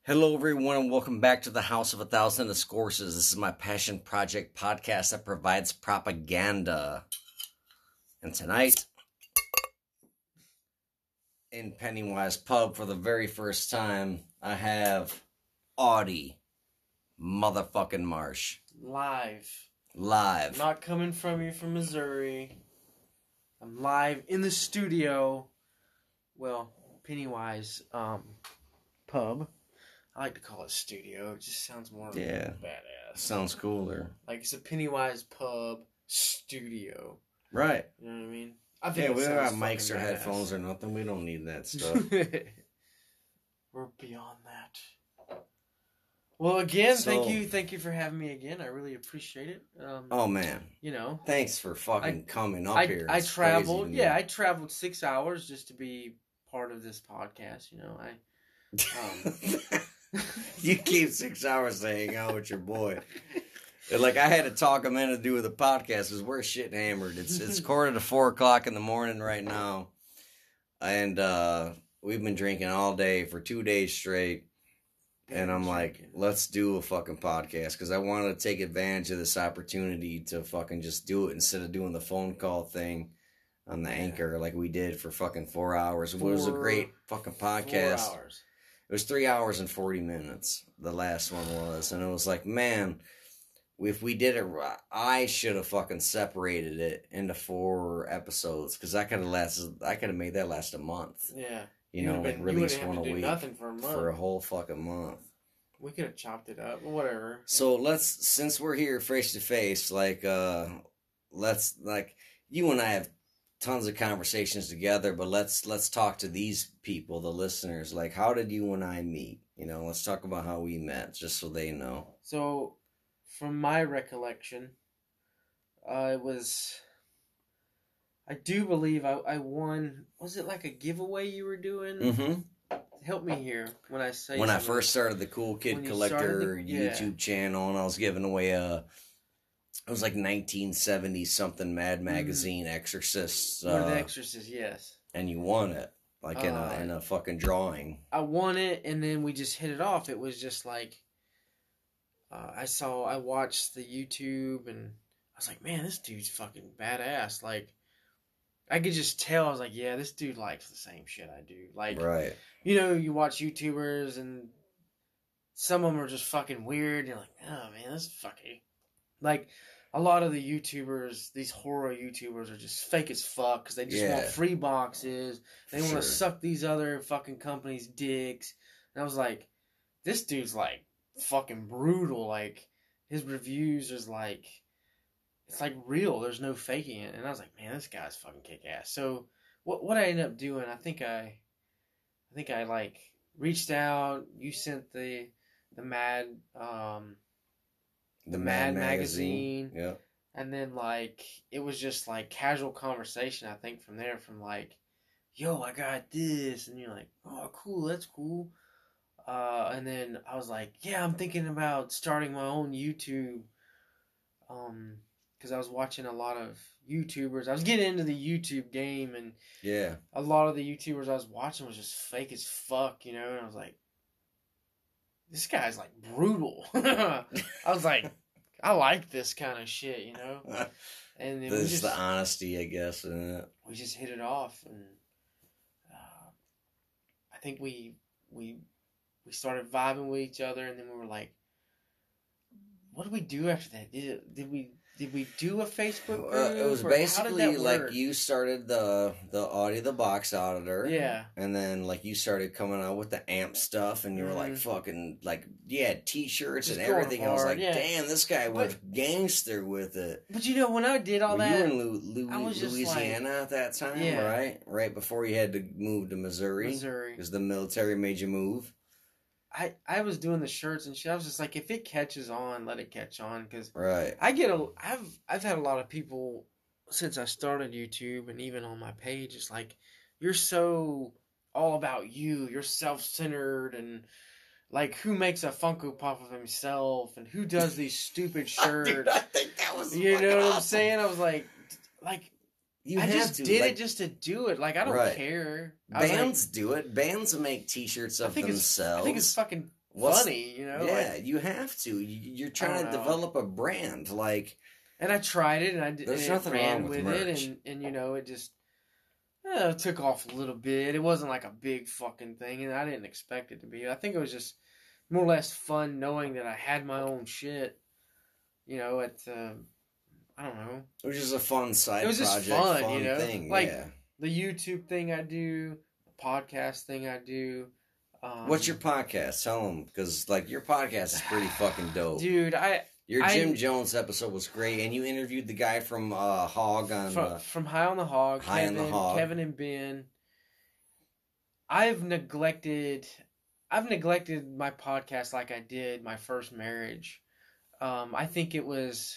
Hello, everyone, and welcome back to the House of 1,000 Discourses. This is my passion project podcast that provides propaganda. And tonight, in Pennywise Pub, for the very first time, I have Audie motherfucking Marsh. Live. Not coming from you from Missouri. I'm live in the studio. Well, Pennywise Pub. I like to call it studio. It just sounds more badass. Sounds cooler. Like it's a Pennywise Pub studio. Right. You know what I mean? I think we don't have mics or headphones or nothing. We don't need that stuff. We're beyond that. Well, again, thank you for having me again. I really appreciate it. Oh man, thanks for fucking coming up here. I traveled. Yeah, I traveled 6 hours just to be part of this podcast. You keep 6 hours to hang out with your boy. Like, I had to talk him into doing the podcast because we're shit hammered. It's quarter to 4 o'clock in the morning right now, and we've been drinking all day for 2 days straight. And I'm like, let's do a fucking podcast because I wanted to take advantage of this opportunity to fucking just do it instead of doing the phone call thing on the Anchor like we did for fucking 4 hours. It was a great fucking podcast. 4 hours. It was 3 hours and 40 minutes. The last one was. And it was like, man, if we did it, I should have fucking separated it into 4 episodes because I could have made that last a month. Yeah. Release one a week. Nothing for a month. For a whole fucking month. We could have chopped it up, whatever. So since we're here face to face, let's you and I have tons of conversations together, but let's talk to these people, the listeners. Like, how did you and I meet? Let's talk about how we met, just so they know. So, from my recollection, I do believe I won. Was it like a giveaway you were doing? Mm-hmm. Help me here when I say. When I first started the Cool Kid Collector YouTube channel, and I was giving away it was like 1970 something Mad Magazine Exorcist. One of the Exorcists, yes. And you won it, in a fucking drawing. I won it, and then we just hit it off. It was just like I watched the YouTube, and I was like, man, this dude's fucking badass. Like, I could just tell. I was like, yeah, this dude likes the same shit I do. Like, right. You watch YouTubers, and some of them are just fucking weird. And you're like, oh, man, this is fucking... Like, a lot of the YouTubers, these horror YouTubers, are just fake as fuck because they just want free boxes. They want to suck these other fucking companies' dicks. And I was like, this dude's, like, fucking brutal. Like, his reviews is, like... It's like real. There's no faking it. And I was like, man, this guy's fucking kick ass. So what I ended up doing, I think I like reached out. You sent the Mad magazine. Yeah. And then like it was just like casual conversation, I think, from there, from like, yo, I got this, and you're like, oh cool, that's cool. And then I was like, yeah, I'm thinking about starting my own YouTube. Because I was watching a lot of YouTubers. I was getting into the YouTube game, and a lot of the YouTubers I was watching was just fake as fuck, And I was like, this guy's like brutal. I was like, I like this kind of shit, And then this is the honesty, I guess, isn't it? We just hit it off, and I think we started vibing with each other, and then we were like, what did we do after that? Did we do a Facebook group? It was basically like you started the Audie the Box Auditor. Yeah. And then like you started coming out with the amp stuff, and you were like fucking like t-shirts and everything. I was like, damn, this guy went gangster with it. But when I did all that, you were in Louisiana at that time, right? Right before you had to move to Missouri. Because the military made you move. I was doing the shirts and shit. I was just like, if it catches on, let it catch on. Because right. I've had a lot of people since I started YouTube, and even on my page, it's like, you're so all about you. You're self-centered, and like, who makes a Funko Pop of himself, and who does these stupid shirts? Dude, I think that was what I'm saying? I was like. I just did it just to do it. Like, I don't care. Bands do it. Bands make t-shirts of themselves. I think it's fucking funny, Yeah, like, you have to. You're trying to know. develop a brand, like. And I tried it, and There's and nothing it ran wrong with with merch. it, and it just took off a little bit. It wasn't like a big fucking thing, and I didn't expect it to be. I think it was just more or less fun knowing that I had my own shit. At I don't know. It was just a fun side It was project, just fun, thing. like yeah. the YouTube thing I do, the podcast thing I do. What's your podcast? Tell them, because like your podcast is pretty fucking dope, dude. Your Jim Jones episode was great, and you interviewed the guy from Hog on from High on the Hog, Kevin and Ben. I've neglected my podcast like I did my first marriage. I think it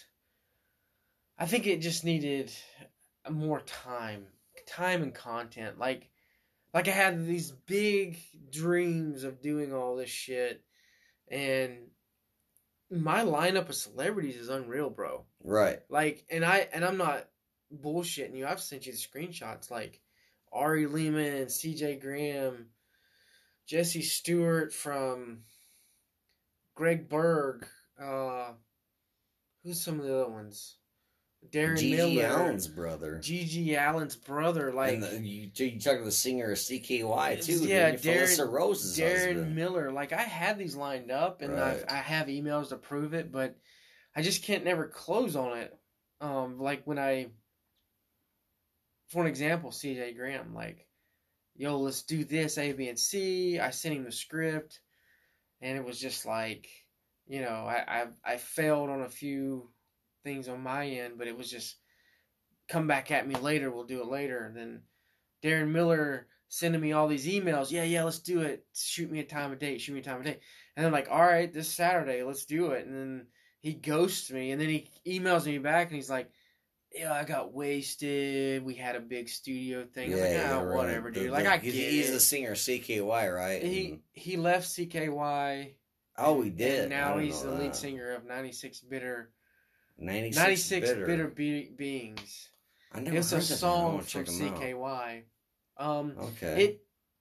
just needed more time and content. Like I had these big dreams of doing all this shit, and my lineup of celebrities is unreal, bro. Right. Like, and I'm not bullshitting you. I've sent you the screenshots, like Ari Lehman, C.J. Graham, Jesse Stewart from Greg Berg. Who's some of the other ones? Darren Gigi Miller. Allen's brother. Gigi Allen's brother. Like, and you talk to the singer CKY too. Yeah, Darren Rose's Darren husband. Miller. Like, I had these lined up, and Right. I have emails to prove it, but I just can't never close on it. Like when for an example, CJ Graham, like, yo, let's do this, A, B, and C. I sent him the script, and it was just like, I failed on a few things on my end, but it was just, come back at me later, we'll do it later. And then Darren Miller sending me all these emails, yeah, let's do it, shoot me a time and date. And I'm like, all right, this Saturday, let's do it. And then he ghosts me, and then he emails me back, and he's like, yeah, I got wasted, we had a big studio thing. Yeah, I'm like, whatever, right. dude. I get he's it. the singer CKY, right? He left CKY. Oh, he did. And now he's the lead singer of 96 Bitter 96 Bitter Beings. I never It's heard a that. song Check from him out. CKY. Okay.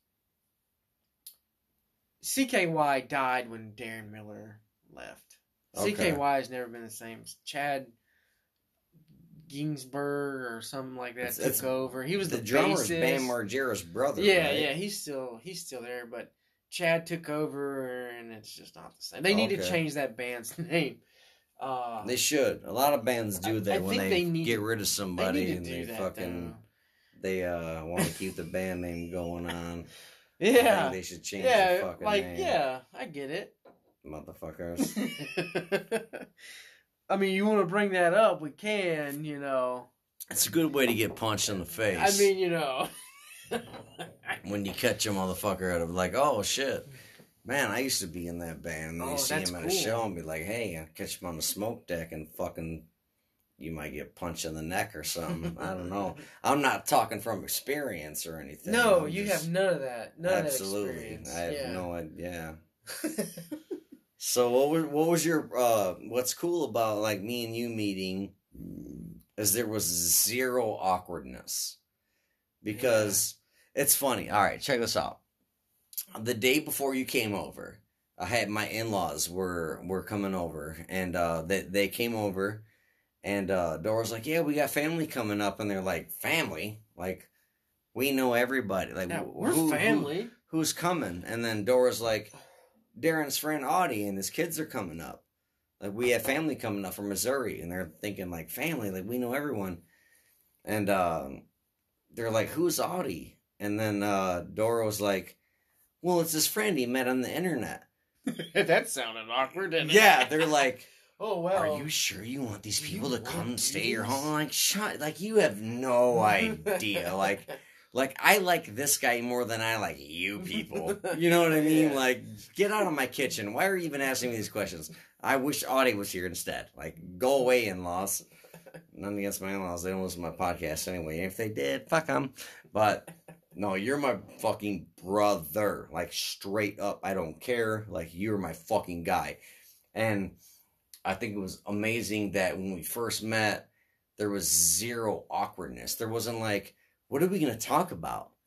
CKY died when Darren Miller left. Okay. CKY has never been the same. Chad Ginsberg or something like that took over. He was the drummer's bassist. Bam Margera's brother. Yeah, right? yeah, he's still there, but Chad took over, and it's just not the same. They need to change that band's name. They should. A lot of bands do that when they get rid of somebody and they want to keep the band name going on. Yeah, I think they should change the fucking name. Yeah, I get it, motherfuckers. I mean, you want to bring that up, we can, It's a good way to get punched in the face. I mean, when you catch a motherfucker out of like, oh shit, man, I used to be in that band. And then you see him at a show and be like, hey, I catch him on the smoke deck and fucking, you might get punched in the neck or something. I don't know. I'm not talking from experience or anything. No, you have none of that. Absolutely. Of that experience. I have no idea. So what was your what's cool about like me and you meeting is there was zero awkwardness. Because it's funny. All right, check this out. The day before you came over, I had my in-laws were coming over, and they came over, and Dora's like, yeah, we got family coming up, and they're like, family? Like, we know everybody. Like, yeah, we're family. Who's coming? And then Dora's like, Darren's friend Audie and his kids are coming up. Like, we have family coming up from Missouri, and they're thinking like, family, like we know everyone. And they're like, who's Audie? And then Dora was like, well, it's his friend he met on the internet. That sounded awkward, didn't it? Yeah, they're like, oh, well. Are you sure you want these people to come stay at your home? Like, like, you have no idea. Like, I like this guy more than I like you people. You know what I mean? Yeah. Like, get out of my kitchen. Why are you even asking me these questions? I wish Audie was here instead. Like, go away, in-laws. None against my in-laws. They don't listen to my podcast anyway. If they did, fuck them. But, no, you're my fucking brother. Like, straight up. I don't care. Like, you're my fucking guy. And I think it was amazing that when we first met, there was zero awkwardness. There wasn't like, what are we going to talk about?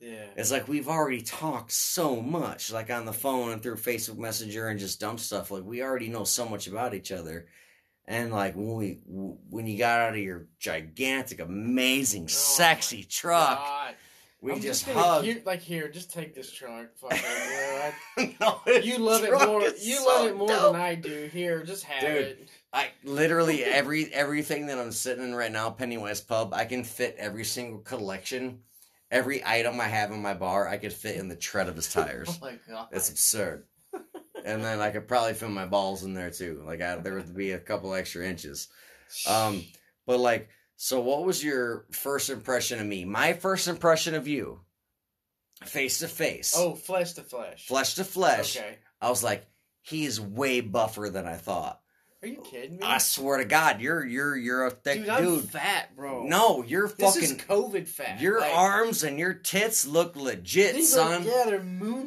Yeah. It's like we've already talked so much, like on the phone and through Facebook Messenger and just dumb stuff. Like we already know so much about each other. And like when you got out of your gigantic, amazing, sexy truck, God. we I'm just gonna hugged. Here, just take this truck. Fuck it, No, you love it more. You love it more than I do. Here, just have it. I literally everything that I'm sitting in right now, Pennywise Pub, I can fit every single collection, every item I have in my bar, I could fit in the tread of his tires. Oh my god, it's absurd. And then I could probably fit my balls in there too. Like there would be a couple extra inches. But like, so what was your first impression of me? My first impression of you, face to face. Oh, flesh to flesh. Flesh to flesh. Okay. I was like, he's way buffer than I thought. Are you kidding me? I swear to God, you're a thick dude. I'm fat, bro. No, you're fucking. This is COVID fat. Your arms and your tits look legit, son. They're moon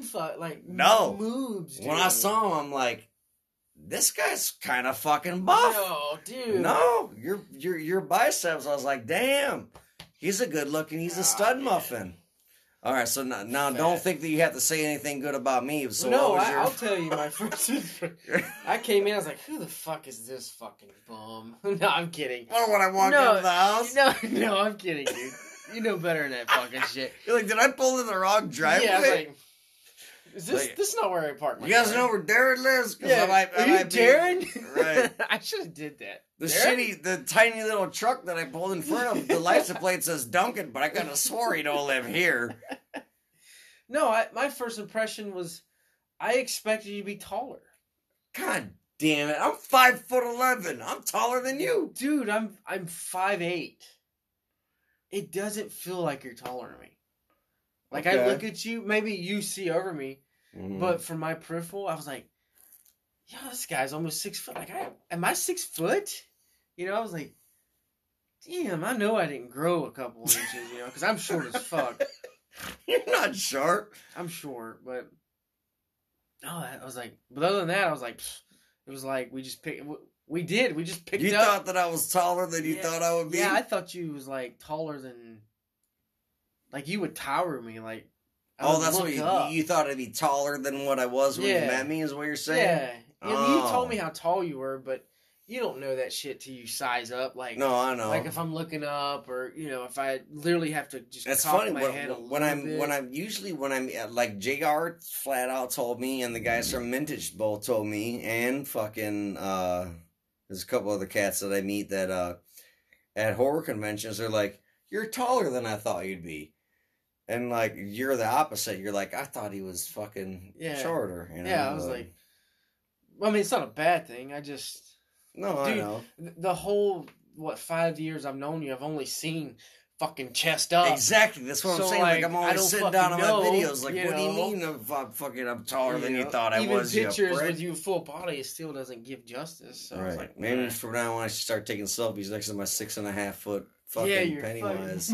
moobs. Dude. When I saw him, I'm like, this guy's kind of fucking buff. No, dude. No, your biceps. I was like, damn, he's a good looking. He's a stud muffin. All right, so now don't think that you have to say anything good about me. So no, I'll tell you my first. I came in, I was like, "Who the fuck is this fucking bum?" No, I'm kidding. Oh, when I walked into the house? No, I'm kidding, dude. You know better than that fucking shit. You're like, did I pull in the wrong driveway? Yeah, I was like, is this this is not where I parked my car. You guys know where Darren lives? Yeah, are you Darren? Right. I should have did that. The tiny little truck that I pulled in front of, the license plate says Duncan, but I could have swore he don't live here. No, my first impression was I expected you to be taller. God damn it! I'm 5'11". I'm taller than you, dude. I'm 5'8". It doesn't feel like you're taller than me. Like I look at you, maybe you see over me, but from my peripheral, I was like, "Yo, this guy's almost 6 foot." Like, am I 6 foot? You know, I was like, "Damn, I know I didn't grow a couple inches." You know, because I'm short as fuck. You're not short. I'm short, but I was like, but other than that, I was like, it was like we just picked. We just picked up. You thought that I was taller than you thought I would be? Yeah, I thought you was like taller than. Like you would tower me, like. That's what you thought I'd be taller than what I was when you met me, is what you're saying? Yeah. You told me how tall you were, but you don't know that shit till you size up. Like, no, I know. Like if I'm looking up, or if I literally have to just. It's cock funny my head when I'm like JR flat out told me, and the guys from Mintage both told me, and fucking there's a couple other cats that I meet that at horror conventions. They're like, "You're taller than I thought you'd be." And, like, you're the opposite. You're like, I thought he was fucking shorter. You know? Yeah, I was like... Well, I mean, it's not a bad thing. I just... No, dude, I know. The whole, 5 years I've known you, I've only seen fucking chest up. Exactly. That's what I'm saying. Like, I'm always sitting down on my videos. Like, what do you mean I'm taller than you thought I was? Even pictures with you full body, it still doesn't give justice. So right. I was like, maybe from now on I should start taking selfies next to my 6.5 foot fucking Pennywise.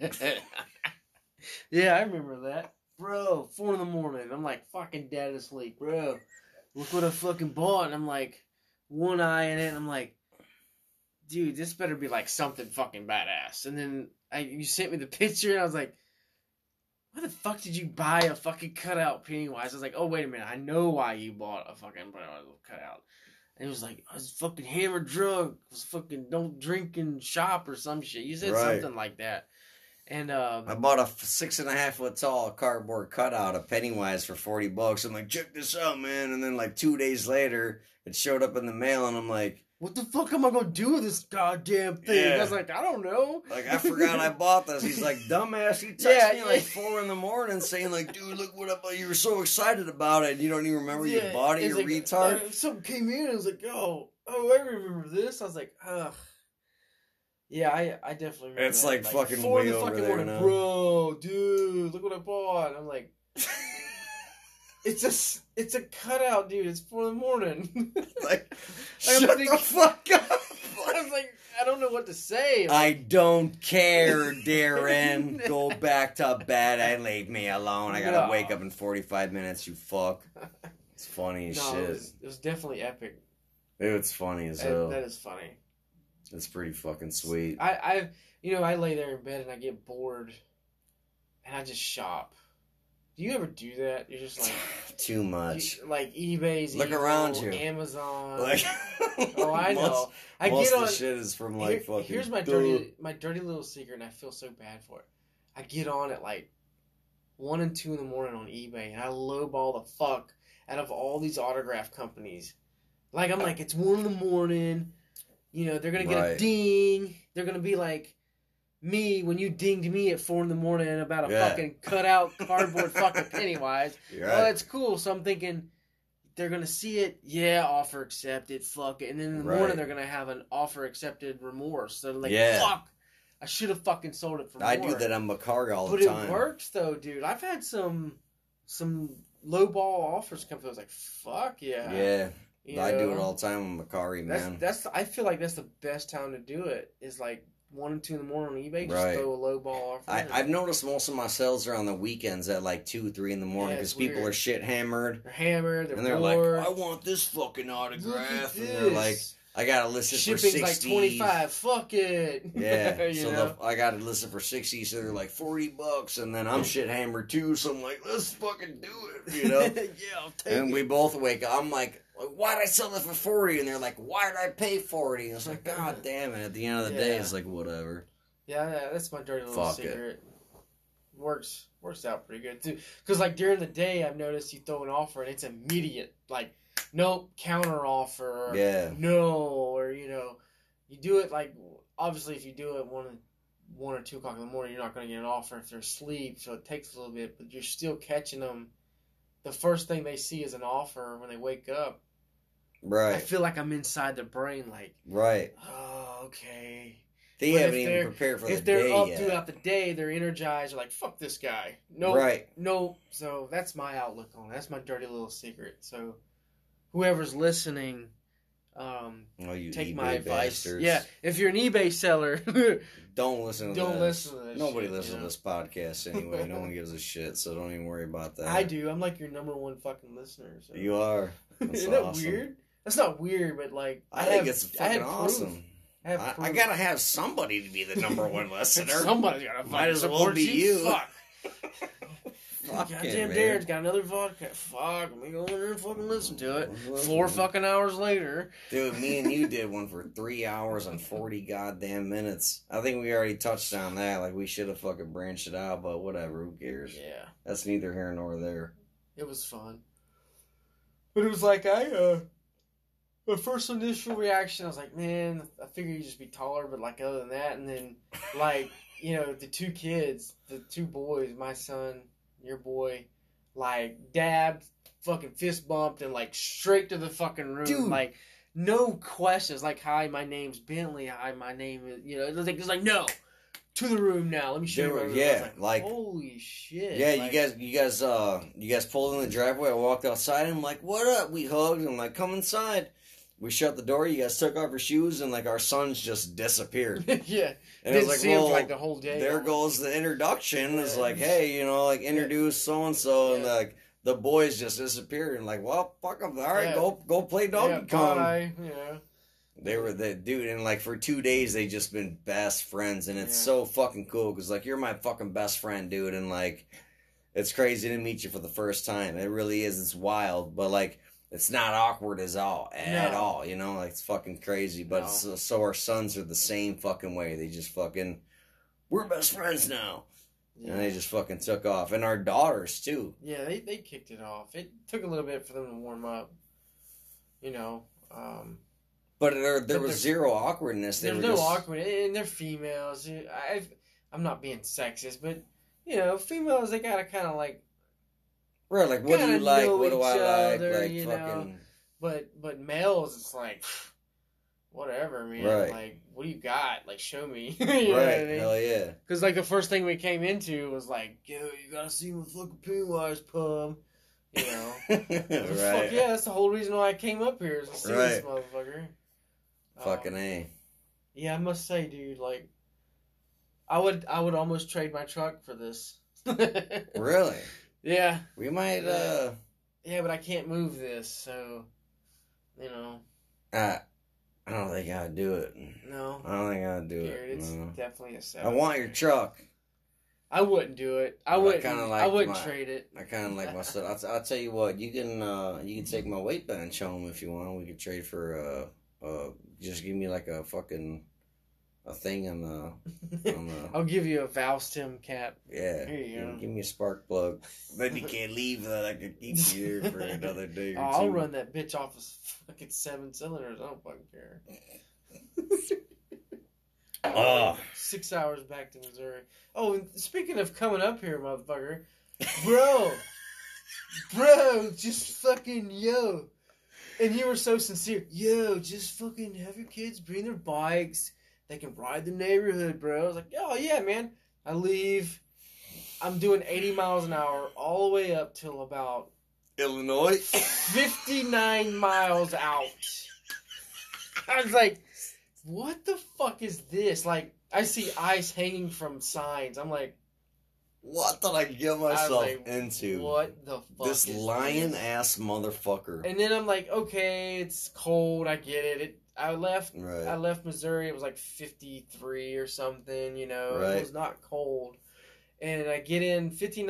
Yeah, I remember that. Bro, 4 a.m. I'm like fucking dead asleep, bro. Look what I fucking bought. And I'm like, one eye in it, and I'm like, dude, this better be like something fucking badass. And then you sent me the picture, and I was like, why the fuck did you buy a fucking cutout Pennywise? I was like, oh, wait a minute. I know why you bought a fucking cutout. And it was like, I was fucking hammered drunk. I was fucking don't drink and shop or some shit. You said something like that. And I bought a 6.5 foot tall cardboard cutout of Pennywise for $40. I'm like, check this out, man. And then like 2 days later, it showed up in the mail, and I'm like, what the fuck am I gonna do with this goddamn thing? Yeah. I was like, I don't know. Like, I forgot I bought this. He's like, dumbass. He texted me like 4 a.m. saying like, dude, look what I bought. You were so excited about it. And you don't even remember you bought it, you like, retard. Something came in. I was like, oh, I remember this. I was like, ugh. Yeah, I definitely remember it's that. like fucking way over there now. Bro, dude, look what I bought. I'm like, it's a cutout, dude. It's 4 a.m. Like, shut the fuck up. I was like, I don't know what to say. I don't care, Darren. Go back to bed and leave me alone. I gotta wake up in 45 minutes, you fuck. It's funny as shit. It was definitely epic. It's funny as hell. That is funny. It's pretty fucking sweet. I lay there in bed and I get bored. and I just shop. Do you ever do that? You're just like too much. Like eBay's Look evil, around you. Amazon. Like, oh, I know. I most get of on. the shit is from like fucking. Here's my dirty little secret, and I feel so bad for it. I get on at like 1 and 2 in the morning on eBay, and I lowball the fuck out of all these autograph companies. Like I'm like, it's 1 in the morning. You know, they're gonna get a ding. They're gonna be like me when you dinged me at 4 in the morning about a fucking cutout cardboard fucking Pennywise. Right. Oh, that's cool. So I'm thinking they're gonna see it. Yeah, offer accepted. Fuck it. And then in the morning they're gonna have an offer accepted remorse. So like, fuck. I should have fucking sold it for more. I do that on Macari all the time. But it works though, dude. I've had some lowball offers come through. I was like, fuck yeah. Yeah. I do it all the time on Macari, man. I feel like that's the best time to do it. Is like 1 and 2 in the morning on eBay. Just throw a lowball offer. I've noticed most of my sales are on the weekends at like 2, 3 in the morning because people are shit hammered. They're hammered. And they're bored. like, I want this fucking autograph. And they're like, I got to list it for Shipping's 60. like 25. Fuck it. Yeah. So I got to list it for 60. So they're like $40. And then I'm shit hammered too. So I'm like, let's fucking do it. You know? I'll take it. And we both wake up. I'm like, why'd I sell it for 40? And they're like, why'd I pay 40? And it's like, God damn it. At the end of the day, it's like, whatever. Yeah, that's my dirty little secret. Works out pretty good too. Because like during the day, I've noticed you throw an offer and it's immediate. Like, nope, counter offer. Or, no, or you do it like obviously if you do it 1 or 2 o'clock in the morning, you're not going to get an offer if they're asleep. So it takes a little bit, but you're still catching them. The first thing they see is an offer when they wake up. Right. I feel like I'm inside their brain, like, oh, okay. They haven't even prepared for the day If they're up yet. throughout the day, they're energized. They're like, fuck this guy. No, no. So that's my outlook on it. That's my dirty little secret. So whoever's listening, take my advice. Bastards. Yeah, if you're an eBay seller, don't listen to don't this. listen to this. Nobody listens to this podcast anyway. No one gives a shit, so don't even worry about that. I do. I'm like your number 1 fucking listener. So. You are. That's Isn't that weird? That's not weird, but like I think it's fucking awesome. I gotta have somebody to be the number 1 listener. Somebody's gotta might as well be you. Fuck. Goddamn Darren's got another vodka. Fuck, let me go in there and fucking listen to it. 4 fucking hours later. Dude, me and you did one for 3 hours and 40 goddamn minutes. I think we already touched on that. Like, we should have fucking branched it out, but whatever, who cares? Yeah. That's neither here nor there. It was fun. But it was like, the first initial reaction, I was like, man, I figured you'd just be taller, but like other than that, and then like, the 2 kids, the 2 boys, my son, your boy, like dabbed, fucking fist bumped, and like straight to the fucking room. Dude. Like, no questions, like, hi, my name's Bentley, hi, my name is, it's like, no, to the room now, let me show you my room. Yeah, like, holy shit. Yeah, like, you guys pulled in the driveway, I walked outside, and I'm like, what up? We hugged, and I'm like, come inside. We shut the door, you guys took off your shoes, and like our sons just disappeared. Yeah. And it was like, well, like the whole day. There goes the introduction. It's like, hey, introduce so-and-so, and like the boys just disappeared, and like, well, fuck them. All right, go play Donkey Kong. Bye. Yeah. They were the dude, and like for 2 days they just been best friends, and it's so fucking cool because like you're my fucking best friend, dude, and like it's crazy to meet you for the first time. It really is. It's wild, but like it's not awkward at all. Like it's fucking crazy. But so our sons are the same fucking way. They just fucking we're best friends now, and they just fucking took off. And our daughters too. Yeah, they kicked it off. It took a little bit for them to warm up. But there was zero awkwardness. There's no awkwardness, and they're females. I'm not being sexist, but females, they gotta kind of like. Right, like what do you like? What do I like? Like fucking. But males, it's like whatever, man. Right. Like, what do you got? Like, show me. Right. I mean? Hell yeah. Because like the first thing we came into was like, yo, you gotta see my fucking Pennywise pum. Right. Fuck yeah, that's the whole reason why I came up here is to see this motherfucker. Fucking A. Yeah, I must say, dude, like, I would almost trade my truck for this. Really? Yeah. We might, Yeah, but I can't move this, so, I don't think I would do it. No. I don't think I'd do Dude, it. it's no. definitely a 7. I want your truck. I wouldn't do it. I wouldn't trade it. I kind of like myself. I'll tell you what. You can take my weight bench home if you want. We could trade for just give me like a fucking a thing on the. I'll give you a Valstim cap. Yeah. Here you go. Give me a spark plug. Then you can't leave that. I could keep you here for another day or two. I'll run that bitch off as fucking 7 cylinders. I don't fucking care. 6 hours back to Missouri. Oh, and speaking of coming up here, motherfucker, bro, just fucking yo. And you were so sincere. Yo, just fucking have your kids bring their bikes. They can ride the neighborhood, bro. I was like, oh yeah, man. I leave. I'm doing 80 miles an hour all the way up till about Illinois, 59 miles out. I was like, what the fuck is this? Like, I see ice hanging from signs. I'm like, what did I get myself into? What the fuck this is lion ass motherfucker? And then I'm like, okay, it's cold. I get it. I left Missouri. It was like 53 or something. You know, It was not cold. And I get in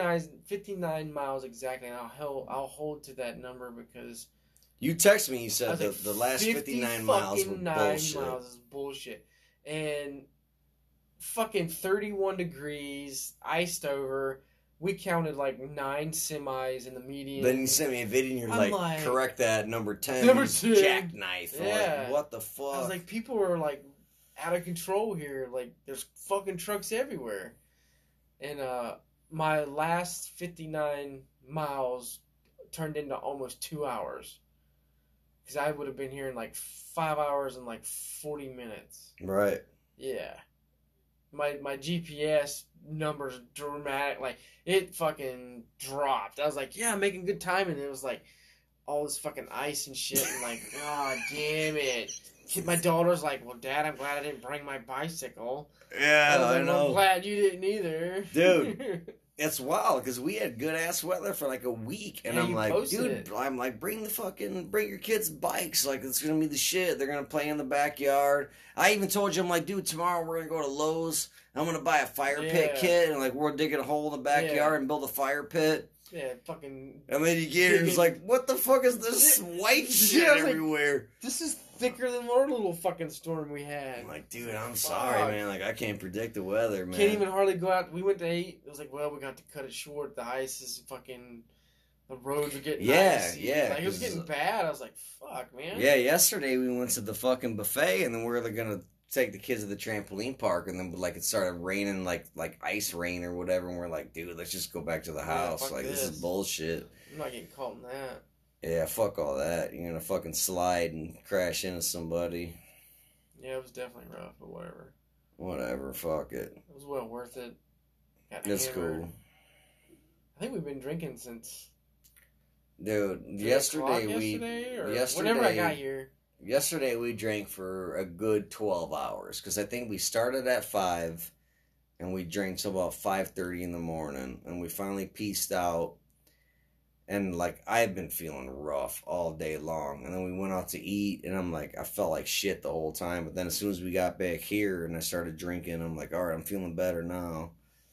59 miles exactly. And I'll hold to that number because. You text me. You said the last 59 miles were bullshit. Miles is bullshit. And fucking 31 degrees, iced over. We counted like 9 semis in the median. Then you sent me a video and you're like, correct that, number 10. Number 10. Jackknife. Yeah. Like, what the fuck? I was like, people are like out of control here. Like, there's fucking trucks everywhere. And my last 59 miles turned into almost 2 hours. Because I would have been here in like 5 hours and like 40 minutes. Right. Yeah. My GPS numbers dramatic. Like, it fucking dropped. I was like, yeah, I'm making good time. And it was like all this fucking ice and shit. And like, god damn it. My daughter's like, well, Dad, I'm glad I didn't bring my bicycle. Yeah, I know. I'm glad you didn't either. Dude. It's wild because we had good ass weather for like a week, and I'm like, dude, I'm like, bring your kids' bikes, like it's gonna be the shit. They're gonna play in the backyard. I even told you, I'm like, dude, tomorrow we're gonna go to Lowe's. I'm gonna buy a fire pit kit, and like we're digging a hole in the backyard and build a fire pit. Yeah, fucking. And then you get here, it's like, what the fuck is this white shit everywhere? Like, this is thicker than our little fucking storm we had. I'm like, dude, I'm sorry, man. Like, I can't predict the weather, man. Can't even hardly go out. We went to eat. It was like, well, we got to cut it short. The ice is fucking. The roads are getting icy. Yeah. Like, it was getting bad. I was like, fuck, man. Yeah, yesterday we went to the fucking buffet, and then we were gonna take the kids to the trampoline park, and then like it started raining, like ice rain or whatever, and we're like, dude, let's just go back to the house. Like, this is bullshit. I'm not getting caught in that. Yeah, fuck all that. You're gonna fucking slide and crash into somebody. Yeah, it was definitely rough, but whatever. Whatever, fuck it. It was well worth it. It's cool. I think we've been drinking since. Dude, yesterday whenever I got here. Yesterday we drank for a good 12 hours because I think we started at 5 and we drank till about 5:30 in the morning, and we finally pieced out. And like, I've been feeling rough all day long, and then we went out to eat, and I'm like, I felt like shit the whole time. But then as soon as we got back here and I started drinking, I'm like, all right, I'm feeling better now.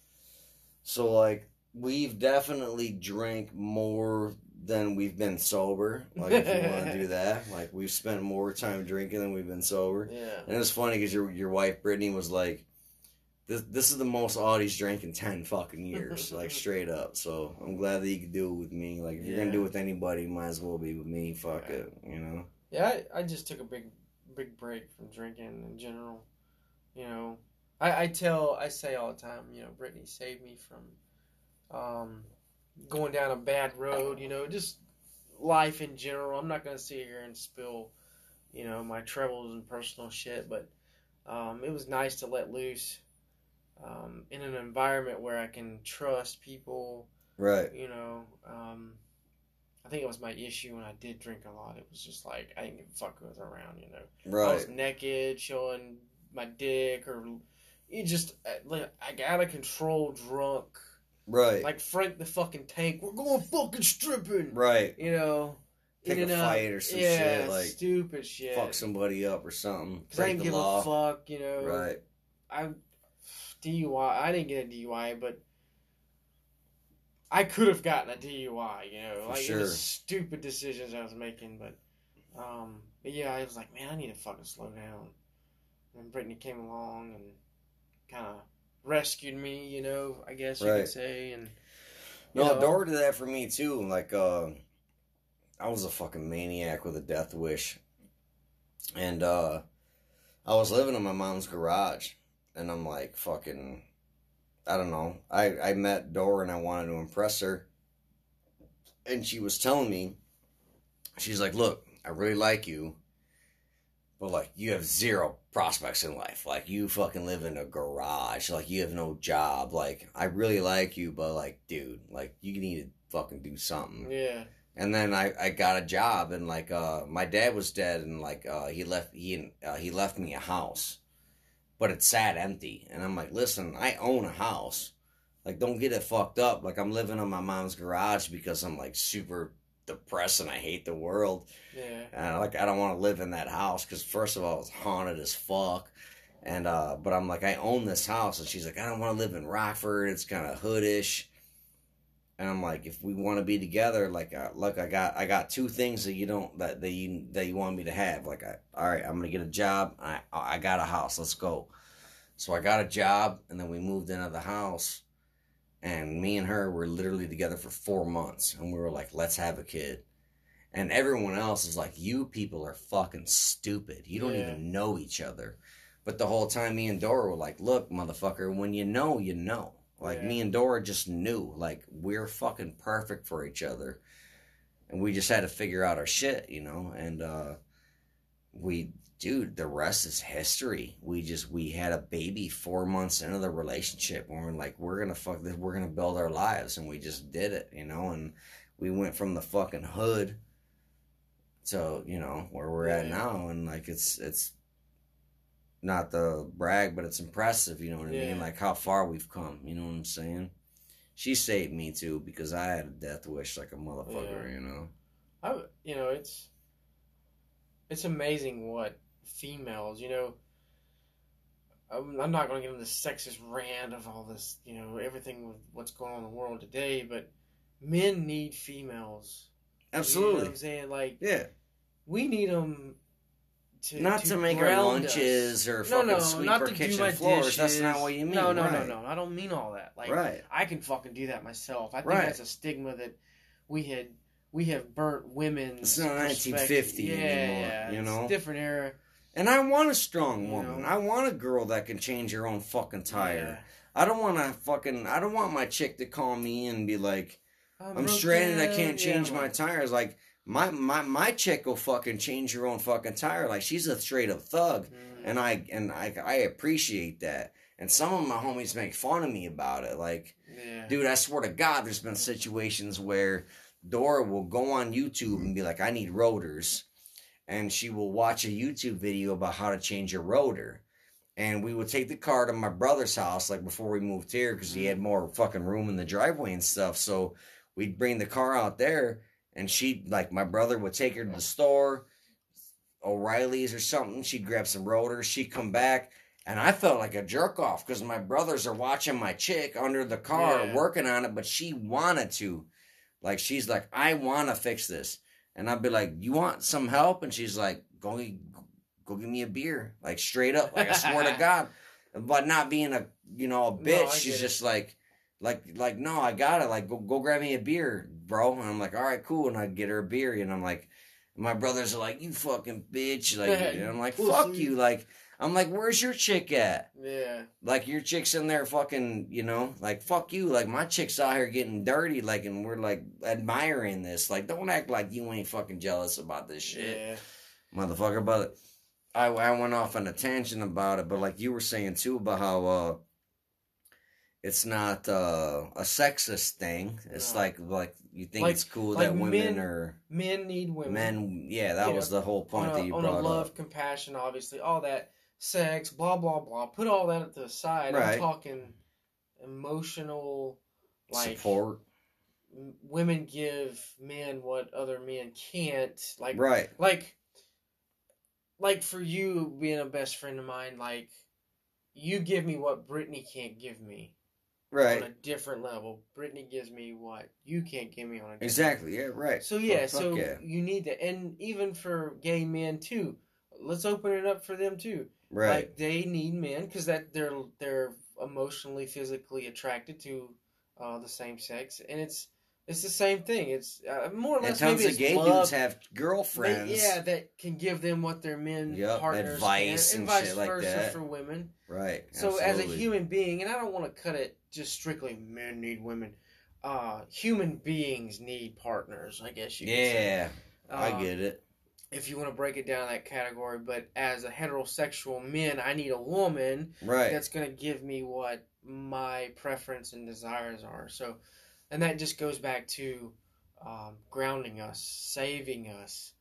So like, we've definitely drank more than we've been sober. Like, if you want to do that, like, we've spent more time drinking than we've been sober. Yeah. And it's funny because your wife Brittany was like, This is the most Audie's drank in 10 fucking years, like, straight up. So I'm glad that you could do it with me. Like, if you're gonna do it with anybody, you might as well be with me. Fuck it, you know. Yeah, I just took a big break from drinking in general. You know, I say all the time, you know, Brittany saved me from going down a bad road. You know, just life in general. I'm not gonna sit here and spill, you know, my troubles and personal shit, but it was nice to let loose. In an environment where I can trust people. Right. You know, I think it was my issue when I did drink a lot. It was just like, I didn't give a fuck who was around, you know. Right. I was naked, showing my dick, or you just, like, I got out of control drunk. Right. Like Frank the fucking Tank, we're going fucking stripping. Right. You know. Pick a fight or some shit. Like, stupid shit. Fuck somebody up or something. Because I didn't give a fuck, you know. Right. DUI. I didn't get a DUI, but I could have gotten a DUI, you know, For like sure. it was stupid decisions I was making, but yeah, I was like, man, I need to fucking slow down. And Brittany came along and kind of rescued me, you know, I guess you Right. could say, and No, Dora did that for me too. Like, I was a fucking maniac with a death wish, and I was living in my mom's garage, and I'm like, fucking, I don't know. I met Dora and I wanted to impress her, and she was telling me, she's like, look, I really like you, but like, you have zero prospects in life. Like, you fucking live in a garage. Like, you have no job. Like, I really like you, but like, dude, like, you need to fucking do something. Yeah. And then I got a job, and like my dad was dead, and like he left me a house, but it sat empty. And I'm like, listen, I own a house, like don't get it fucked up. Like I'm living in my mom's garage because I'm like super depressed and I hate the world. Yeah. And like I don't want to live in that house because first of all it's haunted as fuck. And but I'm like I own this house, and she's like I don't want to live in Rockford. It's kind of hoodish. And I'm like, if we want to be together, like, look, I got two things that you don't that you want me to have. Like, all right, I'm gonna get a job. I got a house. Let's go. So I got a job, and then we moved into the house, and me and her were literally together for 4 months, and we were like, let's have a kid. And everyone else is like, you people are fucking stupid. You don't even know each other. But the whole time, me and Dora were like, look, motherfucker, when you know, you know. Like, me and Dora just knew, like, we're fucking perfect for each other. And we just had to figure out our shit, you know? And, dude, the rest is history. We had a baby 4 months into the relationship. And we're like, we're gonna build our lives. And we just did it, you know? And we went from the fucking hood to, you know, where we're at now. And, like, it's not the brag, but it's impressive, you know what I mean? Like how far we've come, you know what I'm saying? She saved me too because I had a death wish like a motherfucker, you know. You know, it's amazing what females, you know. I'm not going to get into the sexist rant of all this, you know, everything with what's going on in the world today, but men need females. Absolutely. You know what I'm saying? Like, yeah, we need them. Not to make our lunches or fucking sweep our kitchen floors. Dishes. That's not what you mean. No. I don't mean all that. Like, right. I can fucking do that myself. I think that's a stigma that we have burnt women's. It's not 1950 anymore. Yeah, you know, it's a different era. And I want a strong woman. I want a girl that can change her own fucking tire. I don't want my chick to call me and be like, I'm stranded. I can't change my tires. Like. My chick will fucking change her own fucking tire. Like she's a straight up thug, and I appreciate that. And some of my homies make fun of me about it. Like, dude, I swear to God, there's been situations where Dora will go on YouTube and be like, I need rotors, and she will watch a YouTube video about how to change a rotor. And we would take the car to my brother's house, like before we moved here, because he had more fucking room in the driveway and stuff. So we'd bring the car out there. And she, like, my brother would take her to the store, O'Reilly's or something. She'd grab some rotors. She'd come back. And I felt like a jerk off because my brothers are watching my chick under the car working on it. But she wanted to. Like, she's like, I want to fix this. And I'd be like, you want some help? And she's like, go give me a beer. Like, straight up. Like, I swear to God. But not being a bitch. No, she's just like, no, I got it. Like, go grab me a beer, bro. And I'm like, all right, cool. And I get her a beer. And I'm like, my brothers are like, you fucking bitch. Like, and I'm like, fuck you. Like, I'm like, where's your chick at? Yeah. Like, your chick's in there fucking, you know, like, fuck you. Like, my chick's out here getting dirty. Like, and we're like admiring this. Like, don't act like you ain't fucking jealous about this shit, motherfucker. But I went off on a tangent about it. But like you were saying too about how, it's not a sexist thing. It's like you think it's cool that men need women. That was the whole point that you brought up. On a love, compassion, obviously, all that sex, blah blah blah. Put all that to the side. Right. I'm talking emotional, like support. Women give men what other men can't. Like right. Like for you being a best friend of mine, like you give me what Brittany can't give me. Right. on a different level. Brittany gives me what you can't give me on a different Exactly. Yeah. Right. So yeah, Fuck yeah. you need that, and even for gay men too. Let's open it up for them too. Right. Like they need men because that they're emotionally, physically attracted to the same sex, and it's the same thing. It's more or less and tons maybe of gay love, dudes have girlfriends. that can give them what their men Yep, partners advice can, and vice shit like versa that. for women. Right. So absolutely. as a human being, and I don't want to cut it just strictly men need women. Human beings need partners, I guess you could say. Yeah, I get it. If you want to break it down that category, but as a heterosexual man, I need a woman Right. that's going to give me what my preference and desires are. So, and that just goes back to grounding us, saving us.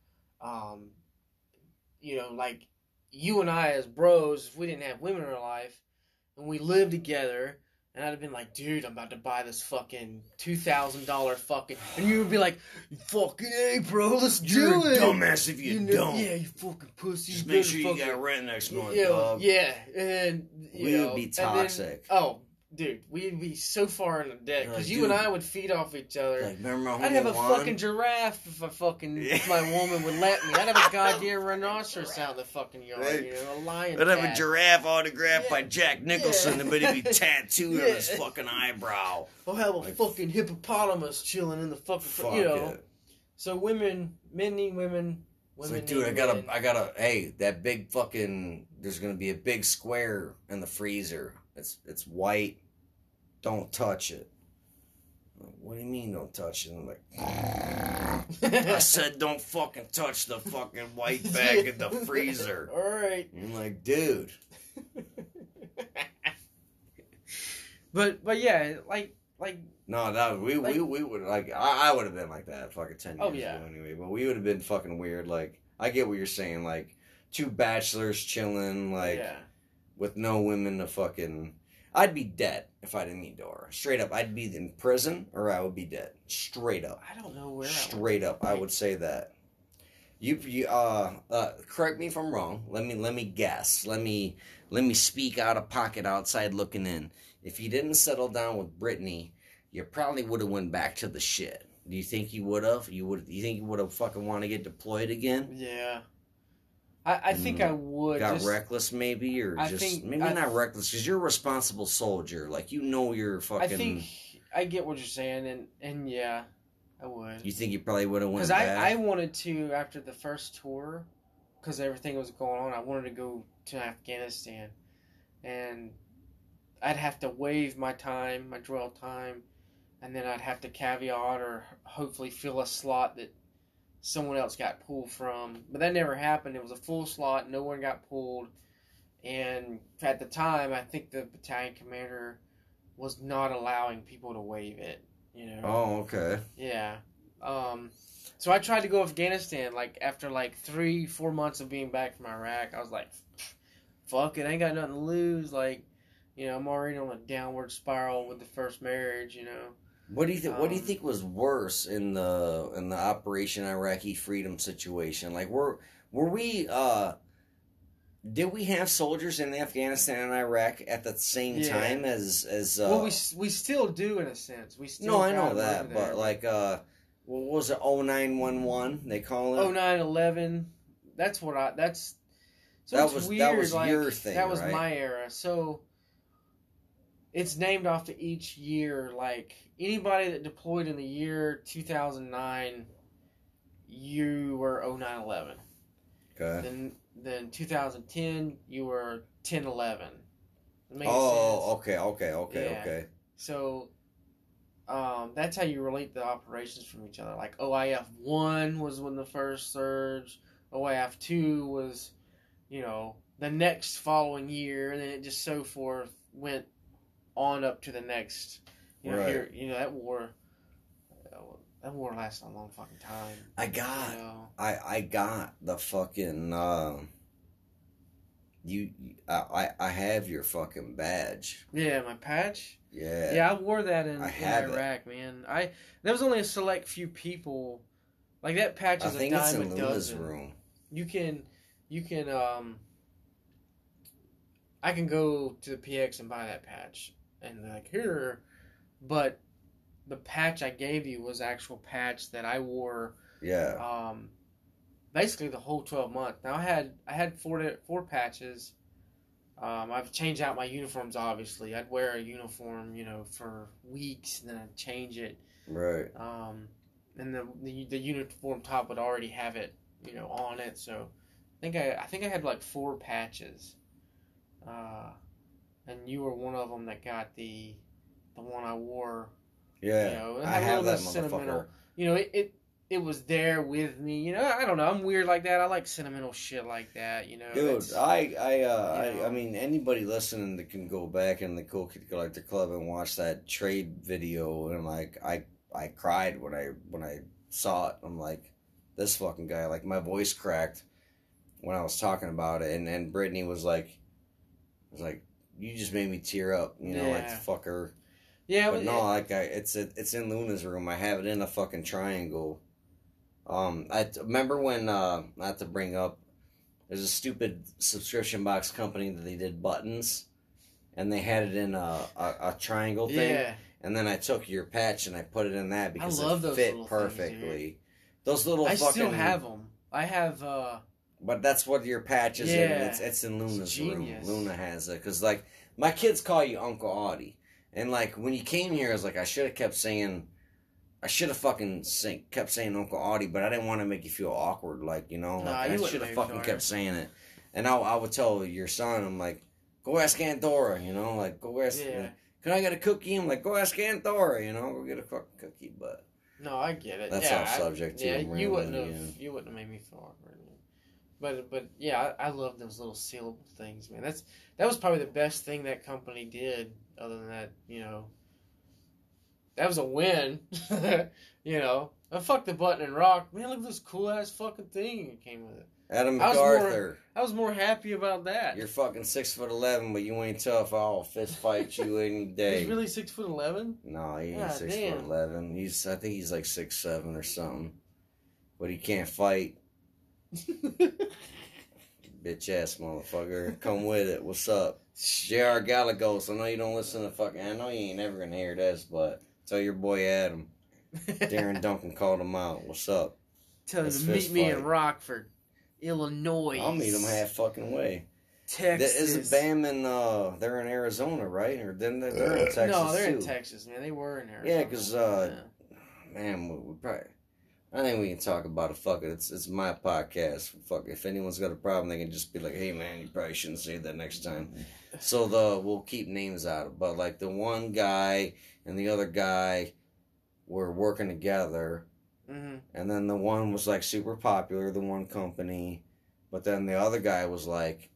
Like you and I as bros, if we didn't have women in our life and we lived together, and I'd have been like, dude, I'm about to buy this fucking $2,000 fucking, and you would be like, you fucking A, bro, let's You're do a it. dumbass if you don't. Yeah, you fucking pussy. Just make sure you got rent next month, dog. Yeah, and we would be toxic. Dude, we'd be so far in the debt because like, you and I would feed off each other. Like, remember I'd have a fucking giraffe if my woman would let me. I'd have a goddamn rhinoceros out in the fucking yard, right. a lion. I'd have a giraffe autographed by Jack Nicholson, but it'd be tattooed on his fucking eyebrow. I'll have a fucking hippopotamus chilling in the fucking, So men need women. Women like, dude, need I gotta. Hey, that big fucking. There's gonna be a big square in the freezer. It's white. Don't touch it. What do you mean don't touch it? I'm like, I said don't fucking touch the fucking white bag in the freezer. All right. I'm like, dude. but yeah, like. No, that we would like. I would have been like that fucking 10 years ago anyway. But we would have been fucking weird. Like, I get what you're saying. Like, two bachelors chilling. Like. Yeah. With no women to fucking... I'd be dead if I didn't meet Dora. Straight up. I'd be in prison or I would be dead. Straight up. I don't know where Straight up. I would say that. You correct me if I'm wrong. Let me guess. Let me speak out of pocket outside looking in. If you didn't settle down with Brittany, you probably would have went back to the shit. Do you think you would have? You think you would have fucking want to get deployed again? Yeah. I think I would. Got reckless maybe, or not reckless, because you're a responsible soldier. Like, you're fucking... I think I get what you're saying, and yeah, I would. You think you probably would have went back? Because I wanted to, after the first tour, because everything was going on, I wanted to go to Afghanistan. And I'd have to waive my dwell time, and then I'd have to caveat or hopefully fill a slot that someone else got pulled from, but that never happened. It was a full slot. No one got pulled, and at the time, I think the battalion commander was not allowing people to waive it. Oh, okay. Yeah. So I tried to go Afghanistan. Like after 3-4 months of being back from Iraq, I was like, "Fuck it, I ain't got nothing to lose." Like, I'm already on a downward spiral with the first marriage. What do you think? What do you think was worse in the Operation Iraqi Freedom situation? Like, were we? Did we have soldiers in Afghanistan and Iraq at the same time as? Well, we still do in a sense. We still. No, I know that, but what was it? 0911 they call it. 0911. That's what That's. So that was weird. That was your thing. That was right? my era. So. It's named after each year. Like, anybody that deployed in the year 2009, you were 0911. Okay. Then 2010, you were 1011. Oh, sense. Okay. So, that's how you relate the operations from each other. Like, OIF 1 was when the first surge. OIF 2 was, the next following year. And then it just so forth went on up to the next, right. That war lasted a long fucking time. I got the fucking I have your fucking badge. Yeah, my patch. Yeah. Yeah, I wore that in Iraq, man. There was only a select few people. Like, that patch is a dime a dozen. I think it's in Luna's room. You can I can go to the PX and buy that patch. and like here, but the patch I gave you was actual patch that I wore. Yeah. Basically the whole 12 month. Now I had four patches. I've changed out my uniforms. Obviously, I'd wear a uniform, for weeks, and then I'd change it. Right. And the uniform top would already have it, on it. So I think I had like four patches. And you were one of them that got the one I wore. Yeah, And I have that sentimental. motherfucker. It was there with me. I don't know. I'm weird like that. I like sentimental shit like that. Dude, I mean, anybody listening that can go back in the Cool Kid Collector Club and watch that trade video, and like I cried when I saw it. I'm like, this fucking guy. Like my voice cracked when I was talking about it, and Brittany was like, you just made me tear up. Like fucker. Yeah, but no, it's in Luna's room. I have it in a fucking triangle. I remember when not to bring up, there's a stupid subscription box company that they did buttons, and they had it in a triangle thing. Yeah. And then I took your patch and I put it in that because it those fit perfectly. Those little I fucking. still have them. I have. But that's what your patch is in. It's in Luna's room. Luna has it because like my kids call you Uncle Audie, and like when you came here, I was like I should have kept saying. I should have fucking kept saying Uncle Audie, but I didn't want to make you feel awkward, like, I should have fucking kept saying it. And I would tell your son, I'm like, go ask Aunt Dora, like, go ask, can I get a cookie? I'm like, go ask Aunt Dora, go get a fucking cookie, but. No, I get it. That's off subject, too. Yeah, you wouldn't have made me feel awkward. But yeah, I love those little sealable things, man. That was probably the best thing that company did, other than that, that was a win. I fucked the button and rock. Man, look at this cool ass fucking thing that came with it. Adam MacArthur. I was more happy about that. You're fucking 6'11", but you ain't tough. I'll fist fight you any day. He's really 6'11"? No, he ain't 6'11". I think he's like 6'7" or something. But he can't fight. Bitch ass motherfucker. Come with it. What's up? J.R. Gallegos. I know you don't listen to fucking. I know you ain't never gonna hear this, but tell your boy Adam. Darren Duncan called him out. What's up? Tell him to meet me in Rockford, Illinois. I'll meet him half fucking way. Texas. Isn't Bam in, they're in Arizona, right? Or then they're in Texas, no, they're in Texas, man. They were in Arizona. Yeah, because, man, we probably... I think we can talk about it. Fuck it. It's my podcast. Fuck it. If anyone's got a problem, they can just be like, hey, man, you probably shouldn't say that next time. So we'll keep names out of it. But, like, the one guy and the other guy were working together. Mm-hmm. And then the one was, like, super popular, the one company. But then the other guy was like,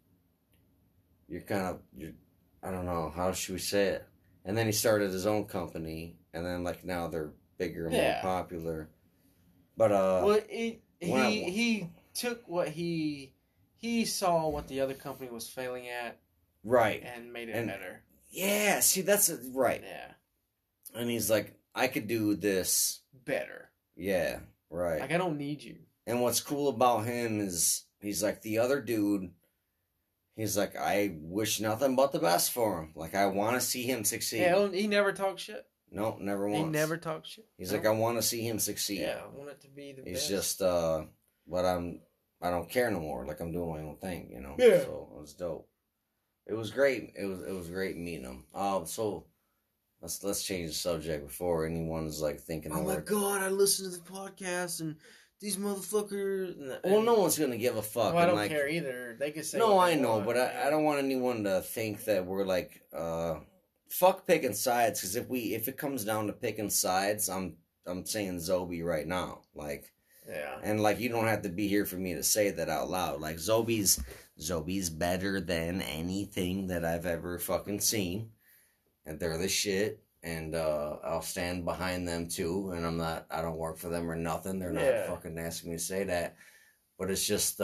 I don't know, how should we say it? And then he started his own company. And then, like, now they're bigger and more popular. But well, he took what he saw what the other company was failing at, right, and made it better. Yeah, see, that's right. Yeah, and he's like, I could do this better. Yeah, right. Like I don't need you. And what's cool about him is he's like the other dude. He's like, I wish nothing but the best for him. Like I want to see him succeed. Yeah, he never talks shit. No, never once. He never talks shit. He's like, I want to see him succeed. Yeah, I want it to be the best. He's just, but I don't care no more. Like I'm doing my own thing, Yeah. So it was dope. It was great. It was great meeting him. So let's change the subject before anyone's like thinking. Oh my god! I listened to the podcast and these motherfuckers. Well, no one's gonna give a fuck. Well, I don't care either. They can say. No, I know, but I don't want anyone to think that we're like. Fuck picking sides, because if it comes down to picking sides, I'm saying Zobi right now, like, yeah, and like you don't have to be here for me to say that out loud. Like Zobi's better than anything that I've ever fucking seen, and they're the shit, and I'll stand behind them too. And I don't work for them or nothing. They're not fucking asking me to say that, but it's just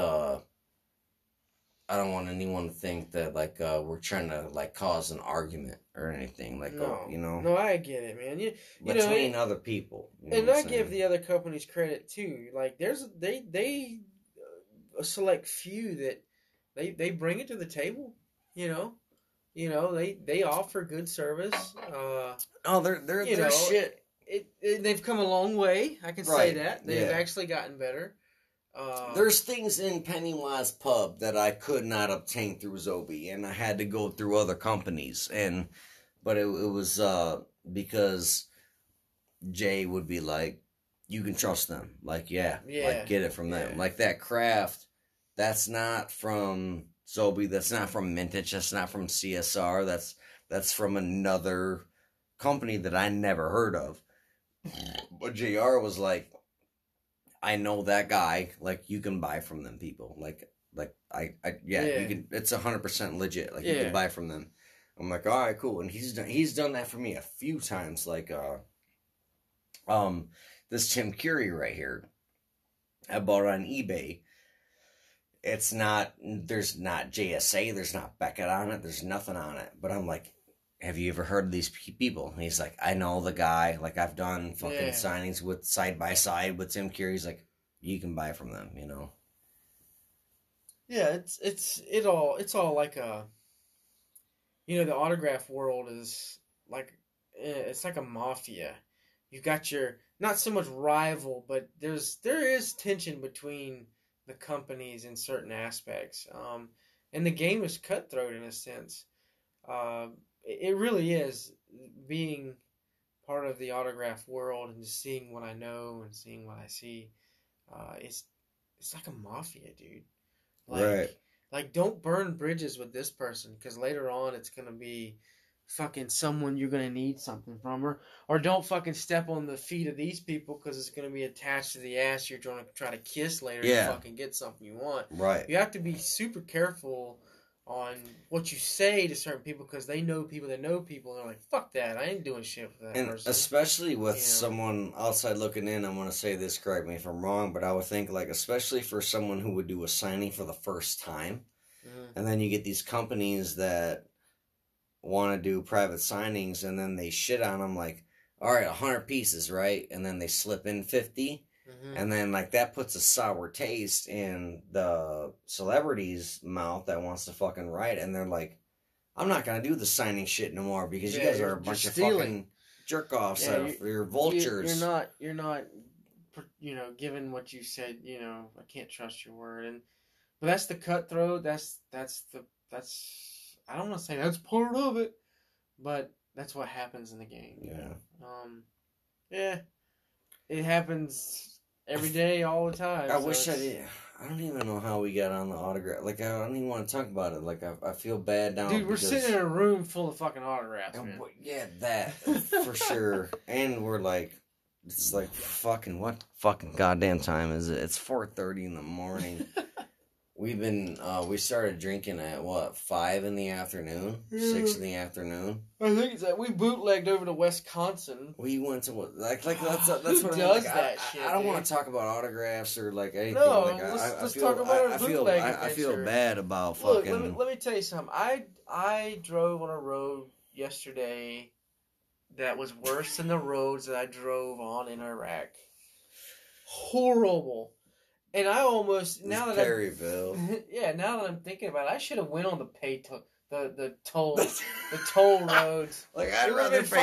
I don't want anyone to think that like we're trying to like cause an argument or anything. Like, no, No, I get it, man. Between other people. And I give the other companies credit too. Like they a select few that they bring it to the table. You know, they offer good service. Oh, they're You know, shit. They've come a long way. I can say Right, that they've yeah. actually gotten better. There's things in Pennywise Pub that I could not obtain through Zobi, and I had to go through other companies. But it was because Jay would be like, "You can trust them." Like, yeah, like get it from them. Yeah. Like that craft, that's not from Zobi. That's not from Mintage. That's not from CSR. That's from another company that I never heard of. But JR was like, I know that guy. Like, you can buy from them, people. Like yeah, you can. It's 100% legit. Like, you can buy from them. I'm like, all right, cool. And he's done that for me a few times. Like, this Tim Curie right here, I bought it on eBay. It's not. There's not JSA. There's not Beckett on it. There's nothing on it. But I'm like, have you ever heard of these people? And he's like, I know the guy. Like, I've done fucking signings with side by side with Tim Curie. He's like, you can buy from them, you know. Yeah, it's all like a. You know, the autograph world is like it's like a mafia. You got your not so much rival, but there is tension between the companies in certain aspects. And the game is cutthroat in a sense. It really is being part of the autograph world and just seeing what I know and seeing what I see. It's like a mafia, dude. Like, right. Like, don't burn bridges with this person because later on it's gonna be fucking someone you're gonna need something from, or don't fucking step on the feet of these people because it's gonna be attached to the ass you're trying to try to kiss later to fucking get something you want. Right. You have to be super careful on what you say to certain people because they know people that know people. And they're like, fuck that, I ain't doing shit with that and person. Especially with someone outside looking in, I'm going to say this, correct me if I'm wrong, but I would think, like, especially for someone who would do a signing for the first time, and then you get these companies that want to do private signings, and then they shit on them, like, all right, 100 pieces, right? And then they slip in 50. And then, like, that puts a sour taste in the celebrity's mouth that wants to fucking write. And they're like, I'm not going to do the signing shit no more because you guys are a bunch of fucking jerk-offs. You're vultures. You're not, you know, given what you said, you know, I can't trust your word. But that's the cutthroat. That's I don't want to say that's part of it, but that's what happens in the game. Yeah. It happens every day, all the time. I wish I did. I don't even know how we got on the autograph. Like, I don't even want to talk about it. Like, I feel bad now. Dude, we're sitting in a room full of fucking autographs, man. Yeah, that for sure. And we're like, it's like fucking what fucking goddamn time is it? It's 4:30 in the morning. We've been, we started drinking at, 5 in the afternoon? 6 in the afternoon? I think it's that we bootlegged over to Wisconsin. We went to, that's what does that shit, I don't want to talk about autographs or, like, anything. No, like, let's talk about our bootleg I feel bad about Look, fucking... let me tell you something. I drove on a road yesterday that was worse than the roads that I drove on in Iraq. Horrible. And I almost Perryville. Now that I'm thinking about it, I should have went on the toll roads. Like, I'd rather pay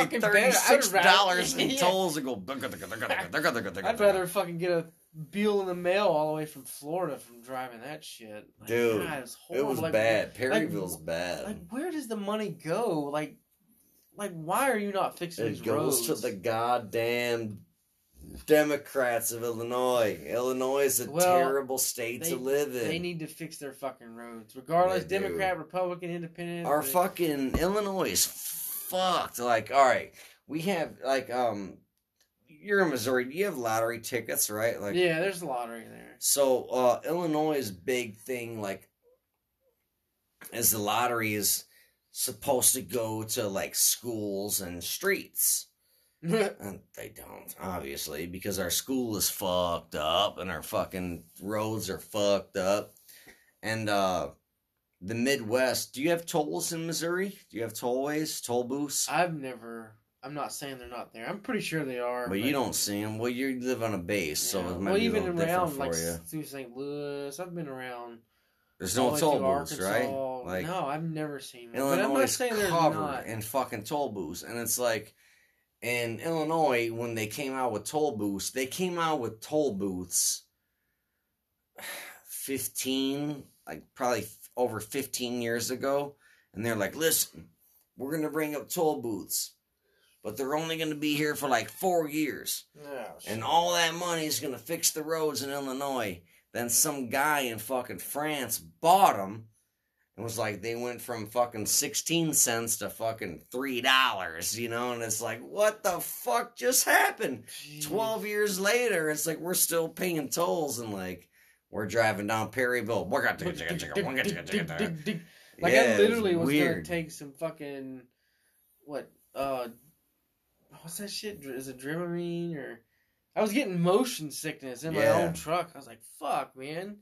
$36 in tolls and go. I'd rather fucking get a bill in the mail all the way from Florida from driving that shit. Like, dude, God, it was bad. Perryville's bad. Like, where does the money go? Like, why are you not fixing these roads? It goes to the goddamn Democrats of Illinois. Illinois is a terrible state to live in. They need to fix their fucking roads. Regardless, Democrat, Republican, Independent. Our fucking Illinois is fucked. Like, alright, we have, like, you're in Missouri. Do you have lottery tickets, right? Like, yeah, there's a lottery there. So, Illinois' big thing, like, is the lottery is supposed to go to, like, schools and streets. And they don't, obviously, because our school is fucked up and our fucking roads are fucked up. And the Midwest, do you have tolls in Missouri? Do you have tollways, toll booths? I'm not saying they're not there. I'm pretty sure they are. But you don't see them. Well, you live on a base, so it might be a little different for you. Through St. Louis, I've been around There's all no the way toll through booths, right? Arkansas. Like, No, I've never seen one. But I'm Illinois not is saying there's covered not. in fucking toll booths. And it's like, in Illinois, when they came out with toll booths, they came out with toll booths 15, like probably over 15 years ago. And they're like, listen, we're going to bring up toll booths, but they're only going to be here for like 4 years. And all that money is going to fix the roads in Illinois. Then some guy in fucking France bought them. It was like they went from fucking 16 cents to fucking $3, you know? And it's like, what the fuck just happened? Jeez. 12 years later, it's like we're still paying tolls and like we're driving down Perryville. Like, Yeah, I literally it's was weird. gonna take some fucking what's that shit? Is it Dramamine or? I was getting motion sickness in my Yeah. own truck. I was like, "Fuck, man."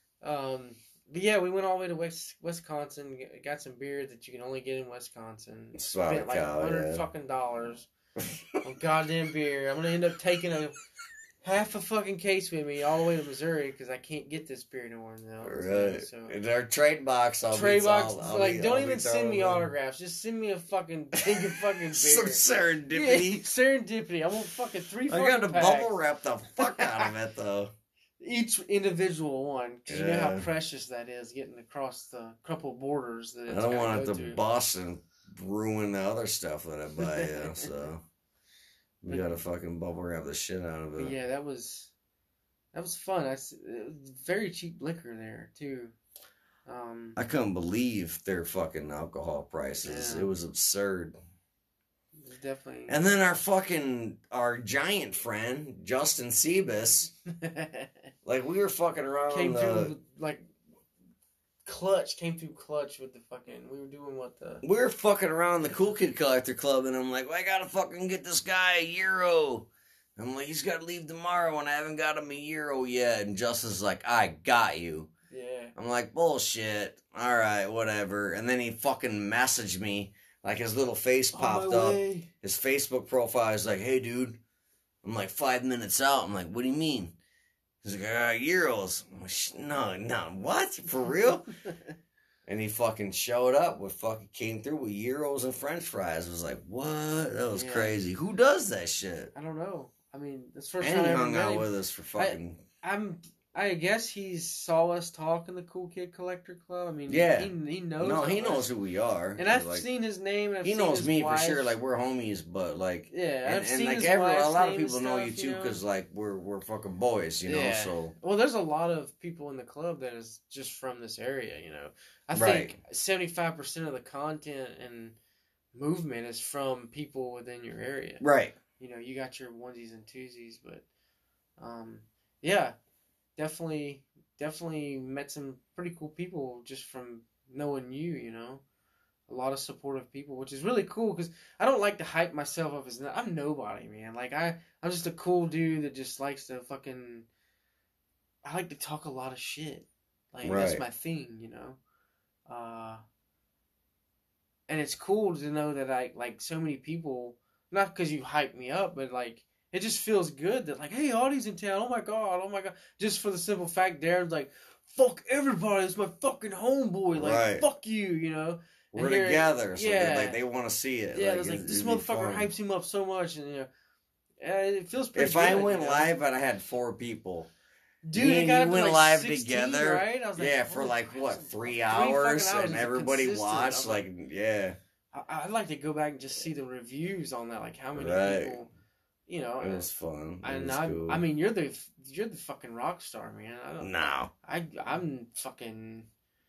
But yeah, we went all the way to Wisconsin. Got some beer that you can only get in Wisconsin. Spent like $100 fucking dollars on goddamn beer. I'm gonna end up taking half a fucking case with me all the way to Missouri because I can't get this beer anymore. Right. So. And our trade box, Don't even send me autographs. Just send me a fucking thing of fucking beer. Some serendipity. Yeah, serendipity. I want fucking 3 fucking I got to packs. bubble wrap the fuck out of it though. Each individual one, because you know how Yeah. precious that is, getting across the couple borders that it's I don't gotta want it go to bust and ruin the other stuff that I buy, you know, so we gotta fucking bubble wrap the shit out of But it. yeah, that was fun. It was very cheap liquor there too. I couldn't believe their fucking alcohol prices. Yeah. It was absurd. It was definitely. And then our giant friend, Justin Sebus, like we were fucking around came through like clutch. Came through clutch with the fucking. We were doing we were fucking around the Cool Kid Collector Club, and I'm like, well, I gotta fucking get this guy a euro. I'm like, he's gotta leave tomorrow, and I haven't got him a euro yet. And Justin's like, I got you. Yeah. I'm like, bullshit. All right, whatever. And then he fucking messaged me, like his little face popped up. His Facebook profile is like, hey, dude. I'm like 5 minutes out. I'm like, what do you mean? He's like, euros. I'm like, no, what? For real? And he fucking showed up came through with euros and french fries. I was like, what? That was crazy. Who does that shit? I don't know. I mean, that's the first And time he I ever hung met out him. with us for fucking... I guess he saw us talk in the Cool Kid Collector Club. I mean, Yeah. he knows. No, he us. knows who we are. And I've like, seen his name. And I've he seen knows his me wife. for sure. Like we're homies, but like yeah, I've seen like his a wife's lot of name people and know stuff, you too know? because like we're fucking boys, you know. Yeah. So Well, there's a lot of people in the club that is just from this area. You know, I Right. think 75% of the content and movement is from people within your area. right, You know, you got your onesies and twosies, but yeah, definitely met some pretty cool people just from knowing you. You know, a lot of supportive people, which is really cool because I don't like to hype myself up as I'm nobody, man. Like I'm just a cool dude that just likes to fucking. I like to talk a lot of shit. Like that's Right. my thing, you know. And it's cool to know that I like so many people. Not because you hype me up, but like it just feels good that like, hey, Audie's in town. Oh my god. Just for the simple fact, Darren's like, fuck everybody. It's my fucking homeboy. Like, Right. fuck you, you know. we're And here- together. So yeah. like they want to see it. Yeah, like, it's like it'd this be motherfucker fun. hypes him up so much, and you know, it feels pretty. If I good, went you know? live and I had 4 people, Dude, me it and got you up to went like live 16, together, right? I was like, yeah, for holy like crap, what it's 3 fucking hours, hours and is everybody consistent. I watched. was Like, yeah, I'd like to go back and just see the reviews on that, like how many Right. people, you know. it was fun. It and was cool. I mean, you're the fucking rock star, man. I don't. no, I'm fucking.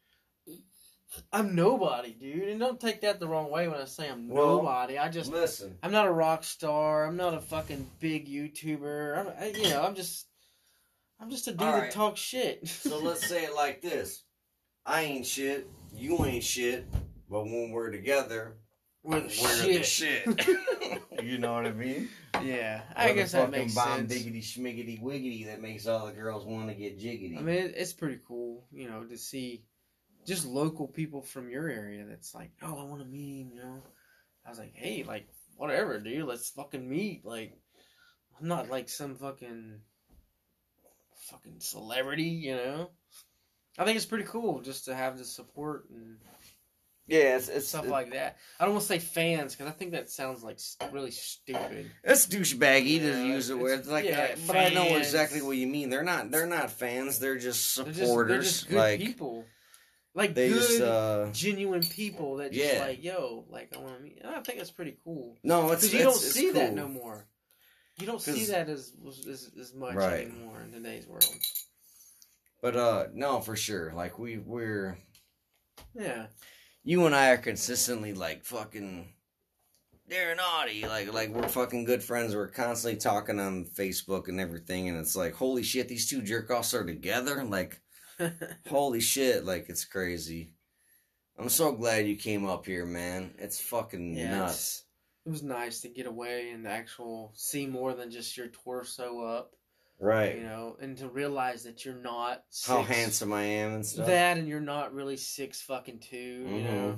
I'm nobody, dude, and don't take that the wrong way when I say I'm Well, nobody. listen. I'm not a rock star. I'm not a fucking big YouTuber. I'm just a dude All that right. talks shit. So let's say it like this: I ain't shit, you ain't shit, but when we're together, We're we're the the shit. You know what I mean? Yeah, We're I the guess that fucking makes bomb sense. diggity schmiggity wiggity that makes all the girls want to get jiggity. I mean, it's pretty cool, you know, to see just local people from your area that's like, oh, I want to meet him, you know. I was like, hey, like, whatever, dude, let's fucking meet. Like, I'm not like some fucking celebrity, you know. I think it's pretty cool just to have the support and Yeah, it's stuff like that. I don't want to say fans because I think that sounds like really stupid. It's douchebaggy to Yeah, use it with like, yeah, but I know fans. exactly what you mean. They're not fans. They're just They're supporters. just good like people. Like they good, just genuine people that just yeah. like, yo, like I want to meet. I think it's pretty cool. No, it's Because you don't it's see that cool. no more. You don't see that as much Right. anymore in today's world. But no, for sure. Like we're Yeah. you and I are consistently like fucking they're naughty. Like we're fucking good friends. We're constantly talking on Facebook and everything, and it's like, holy shit, these two jerk offs are together. Like, holy shit, like it's crazy. I'm so glad you came up here, man. It's fucking nuts. It was nice to get away and see more than just your torso up. Right. You know, and to realize that you're not how handsome I am and stuff. That and you're not really 6'2", you know.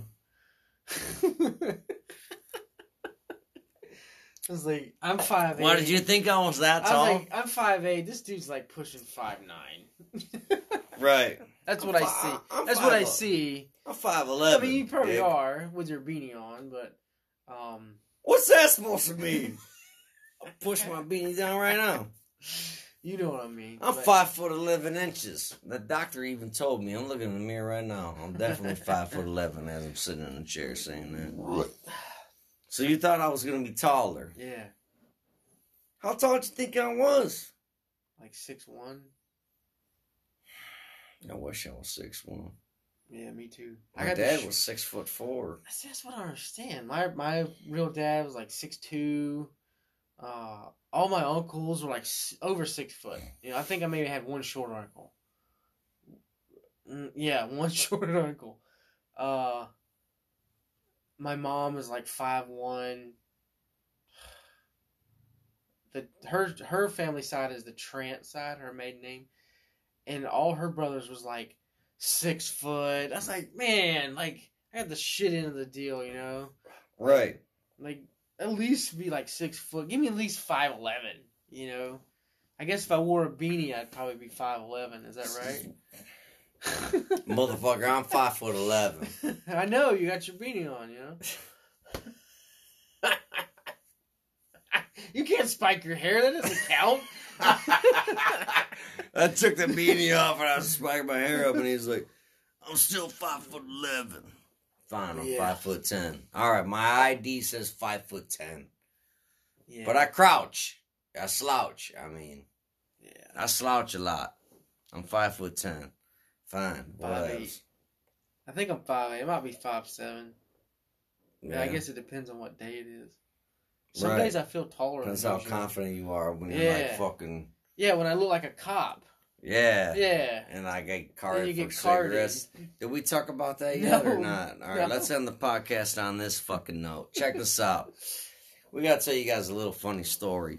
I was like, I'm 5'8". Why did you think I was that tall? I was like, I'm 5'8". This dude's like pushing 5'9". Right. That's what I see. That's what I see. I'm 5'11". I mean, you probably are with your beanie on, but what's that supposed to mean? I'll push my beanie down right now. You know what I mean. I'm 5'11". The doctor even told me. I'm looking in the mirror right now. I'm definitely 5'11" as I'm sitting in a chair saying that. So you thought I was gonna be taller? Yeah. How tall did you think I was? Like 6'1". I wish I was 6'1". Yeah, me too. My dad was 6'4". That's what I don't understand. My real dad was like 6'2". All my uncles were like over 6 foot. You know, I think I maybe had one short uncle. Yeah, one short uncle. My mom was like 5'1". Her family side is the Trant side, her maiden name, and all her brothers was like 6 foot. I was like, man, like I had the shit end of the deal, you know? Right. Like at least be like 6 foot. Give me at least 5'11", you know? I guess if I wore a beanie, I'd probably be 5'11". Is that right? Motherfucker, I'm 5'11". I know, you got your beanie on, you know? You can't spike your hair, that doesn't count. I took the beanie off and I spiked my hair up and he's like, I'm still 5'11". Fine, I'm 5'10". Alright, my ID says 5'10". Yeah. But I crouch. I slouch. I mean, I slouch a lot. I'm 5'10". Fine. 5'8". I think I'm 5'8". It might be 5'7". Yeah, I guess it depends on what day it is. Some days I feel taller. Depends how confident you are when you're like fucking. Yeah, when I look like a cop. Yeah. Yeah. And I get carded for cigarettes. Did we talk about that yet or not? All right, let's end the podcast on this fucking note. Check this out. We got to tell you guys a little funny story.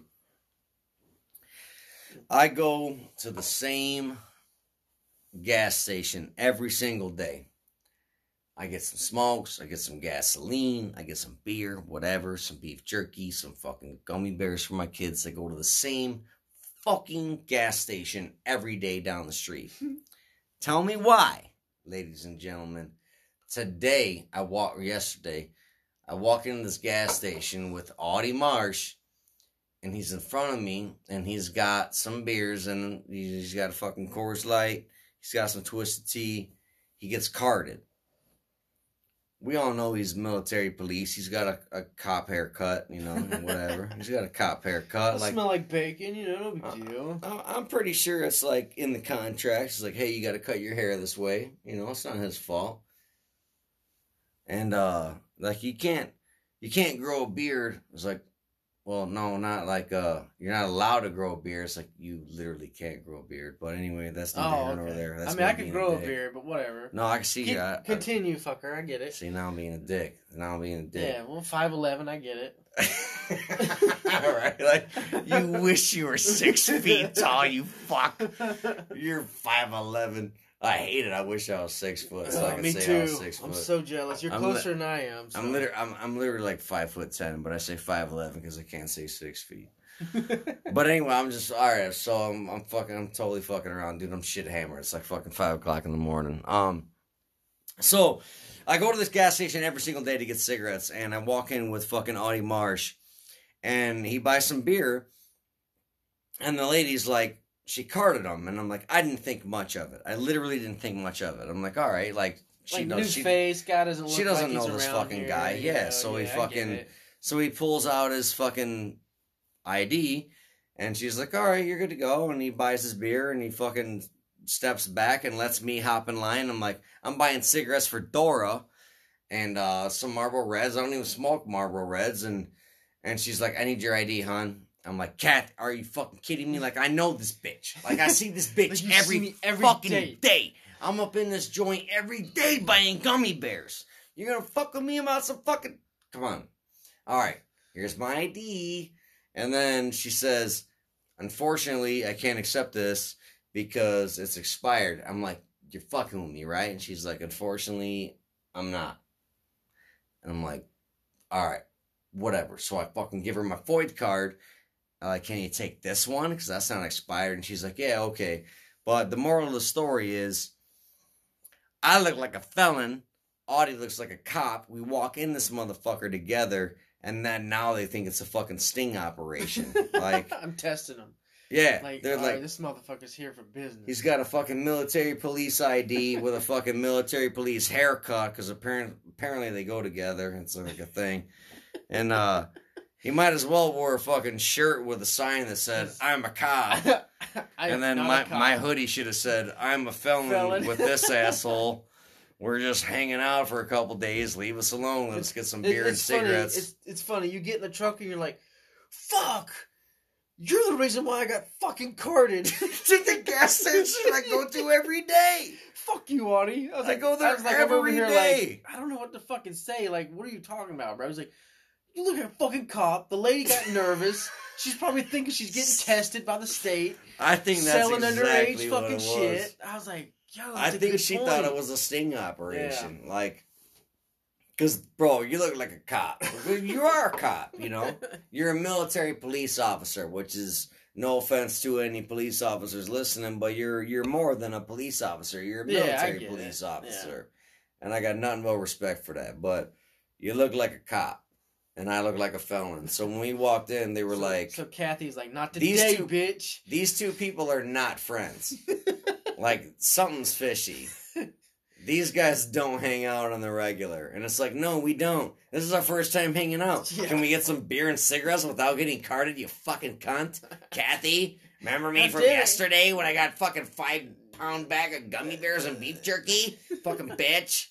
I go to the same gas station every single day. I get some smokes, I get some gasoline, I get some beer, whatever, some beef jerky, some fucking gummy bears for my kids. They go to the same fucking gas station every day down the street. Tell me why, ladies and gentlemen. Yesterday, I walk into this gas station with Audie Marsh, and he's in front of me, and he's got some beers, and he's got a fucking Coors Light, he's got some Twisted Tea, he gets carded. We all know he's military police. He's got a cop haircut, you know, whatever. He's got a cop haircut. I smell like bacon, you know, no big deal. I'm pretty sure it's like in the contract. It's like, hey, you got to cut your hair this way. You know, it's not his fault. And like you can't grow a beard. It's like, well, no, not like you're not allowed to grow a beard. It's like you literally can't grow a beard. But anyway, that's neither here nor there. That's I can grow a beard, but whatever. No, I can see. Continue, fucker. I get it. See, now I'm being a dick. Yeah, well, 5'11", I get it. All right, like you wish you were 6 feet tall. You fuck. You're 5'11". I hate it. I wish I was 6 foot. So I could say I was 6 foot. I'm so jealous. You're closer than I am. So. I'm literally like 5'10", but I say 5'11" because I can't say 6 feet. But anyway, I'm just all right. So I'm totally fucking around, dude. I'm shit hammered. It's like fucking 5 o'clock in the morning. So I go to this gas station every single day to get cigarettes, and I walk in with fucking Audie Marsh, and he buys some beer, and the lady's like, she carded him, and I'm like, I didn't think much of it. I literally didn't think much of it. I'm like, all right, like she like knows new face, guy doesn't look she doesn't like he's know this around fucking here, guy. you Yeah, know, so yeah, he I fucking get it. so he pulls out his fucking ID, and she's like, all right, you're good to go. And he buys his beer, and he fucking steps back and lets me hop in line. I'm like, I'm buying cigarettes for Dora and some Marlboro Reds. I don't even smoke Marlboro Reds. And she's like, I need your ID, hon. I'm like, Kat, are you fucking kidding me? Like, I know this bitch. Like, I see this bitch Like, you see me every fucking day. I'm up in this joint every day buying gummy bears. You're gonna fuck with me about some fucking... Come on. All right, here's my ID. And then she says, unfortunately, I can't accept this because it's expired. I'm like, you're fucking with me, right? And she's like, unfortunately, I'm not. And I'm like, all right, whatever. So I fucking give her my FOID card. Can you take this one? Because that's not expired. And she's like, yeah, okay. But the moral of the story is, I look like a felon. Audie looks like a cop. We walk in this motherfucker together. And then now they think it's a fucking sting operation. Like, I'm testing him. yeah. Like, they're like, this motherfucker's here for business. he's got a fucking military police ID with a fucking military police haircut. Because apparently they go together. It's like a thing. And, he might as well wore a fucking shirt with a sign that said, I'm a cop. And then my hoodie should have said, I'm a felon with this asshole. We're just hanging out for a couple days. Leave us alone. Let's get some beer and cigarettes. Funny. It's funny. You get in the truck and you're like, fuck! You're the reason why I got fucking carded. To the gas station I go to every day. Fuck you, Audie. I go there I'm every over here day. like, I don't know what to fucking say. Like, what are you talking about, bro? I was like, you look like a fucking cop. The lady got nervous. She's probably thinking she's getting tested by the state. I think that's selling exactly underage what fucking it was. shit. I was like, yo, I that's a think good she point. thought it was a sting operation. Like, because, bro, you look like a cop. You are a cop, you know? You're a military police officer, which is no offense to any police officers listening, but you're more than a police officer. You're a military police officer. Yeah. And I got nothing but respect for that. But you look like a cop. And I look like a felon. So when we walked in, they were like... So Kathy's like, not today, bitch. These two people are not friends. Like, something's fishy. These guys don't hang out on the regular. And it's like, no, we don't. This is our first time hanging out. Yeah. Can we get some beer and cigarettes without getting carded, you fucking cunt? Kathy, remember me from yesterday when I got fucking 5-pound bag of gummy bears and beef jerky? Fucking bitch.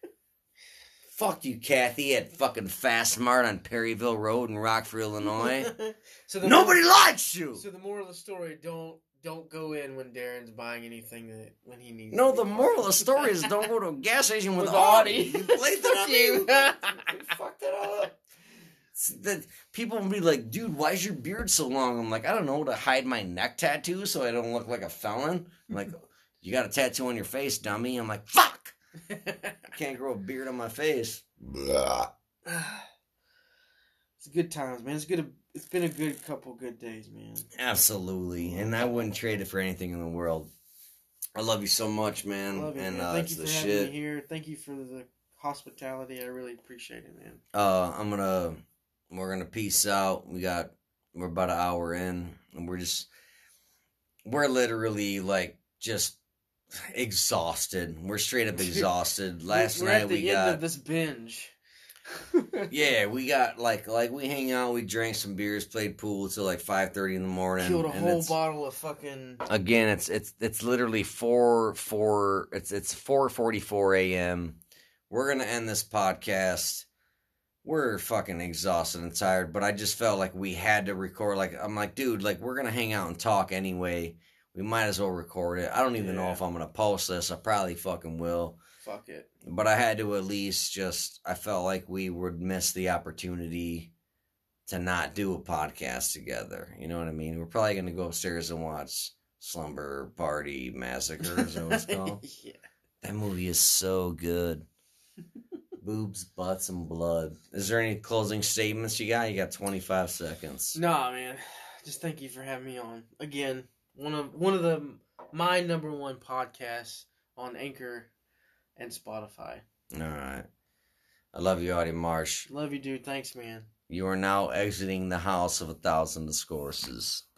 Fuck you, Kathy, at fucking Fast Mart on Perryville Road in Rockford, Illinois. Nobody likes you! So the moral of the story, don't go in when Darren's buying anything when he needs. No, the moral of the story is don't go to a gas station with Audie. You played that on me. You fucked it all up. That people will be like, dude, why is your beard so long? I'm like, I don't know, to hide my neck tattoo so I don't look like a felon. I'm like, you got a tattoo on your face, dummy. I'm like, fuck! I can't grow a beard on my face. Blah. It's good times, man. It's been a good couple good days, man. Absolutely, and I wouldn't trade it for anything in the world. I love you so much, man. I love you, and man. Thank you for having me here. Thank you for the hospitality. I really appreciate it, man. We're gonna peace out. We're about an hour in, and we're literally like just exhausted. We're straight up exhausted. Last night we got end of this binge. Yeah, we got like we hang out, we drank some beers, played pool till like 5:30 in the morning. Killed a whole bottle of fucking. Again, it's literally 4:44 a.m. We're gonna end this podcast. We're fucking exhausted and tired, but I just felt like we had to record. Like I'm like, dude, like we're gonna hang out and talk anyway. We might as well record it. I don't even know if I'm going to post this. I probably fucking will. Fuck it. But I had to at least I felt like we would miss the opportunity to not do a podcast together. You know what I mean? We're probably going to go upstairs and watch Slumber Party Massacre, is that what it's called? Yeah. That movie is so good. Boobs, butts, and blood. Is there any closing statements you got? You got 25 seconds. Nah, man. just thank you for having me on again. One of my number one podcasts on Anchor and Spotify. All right. I love you, Audie Marsh. Love you, dude. Thanks, man. You are now exiting the house of 1,000 discourses.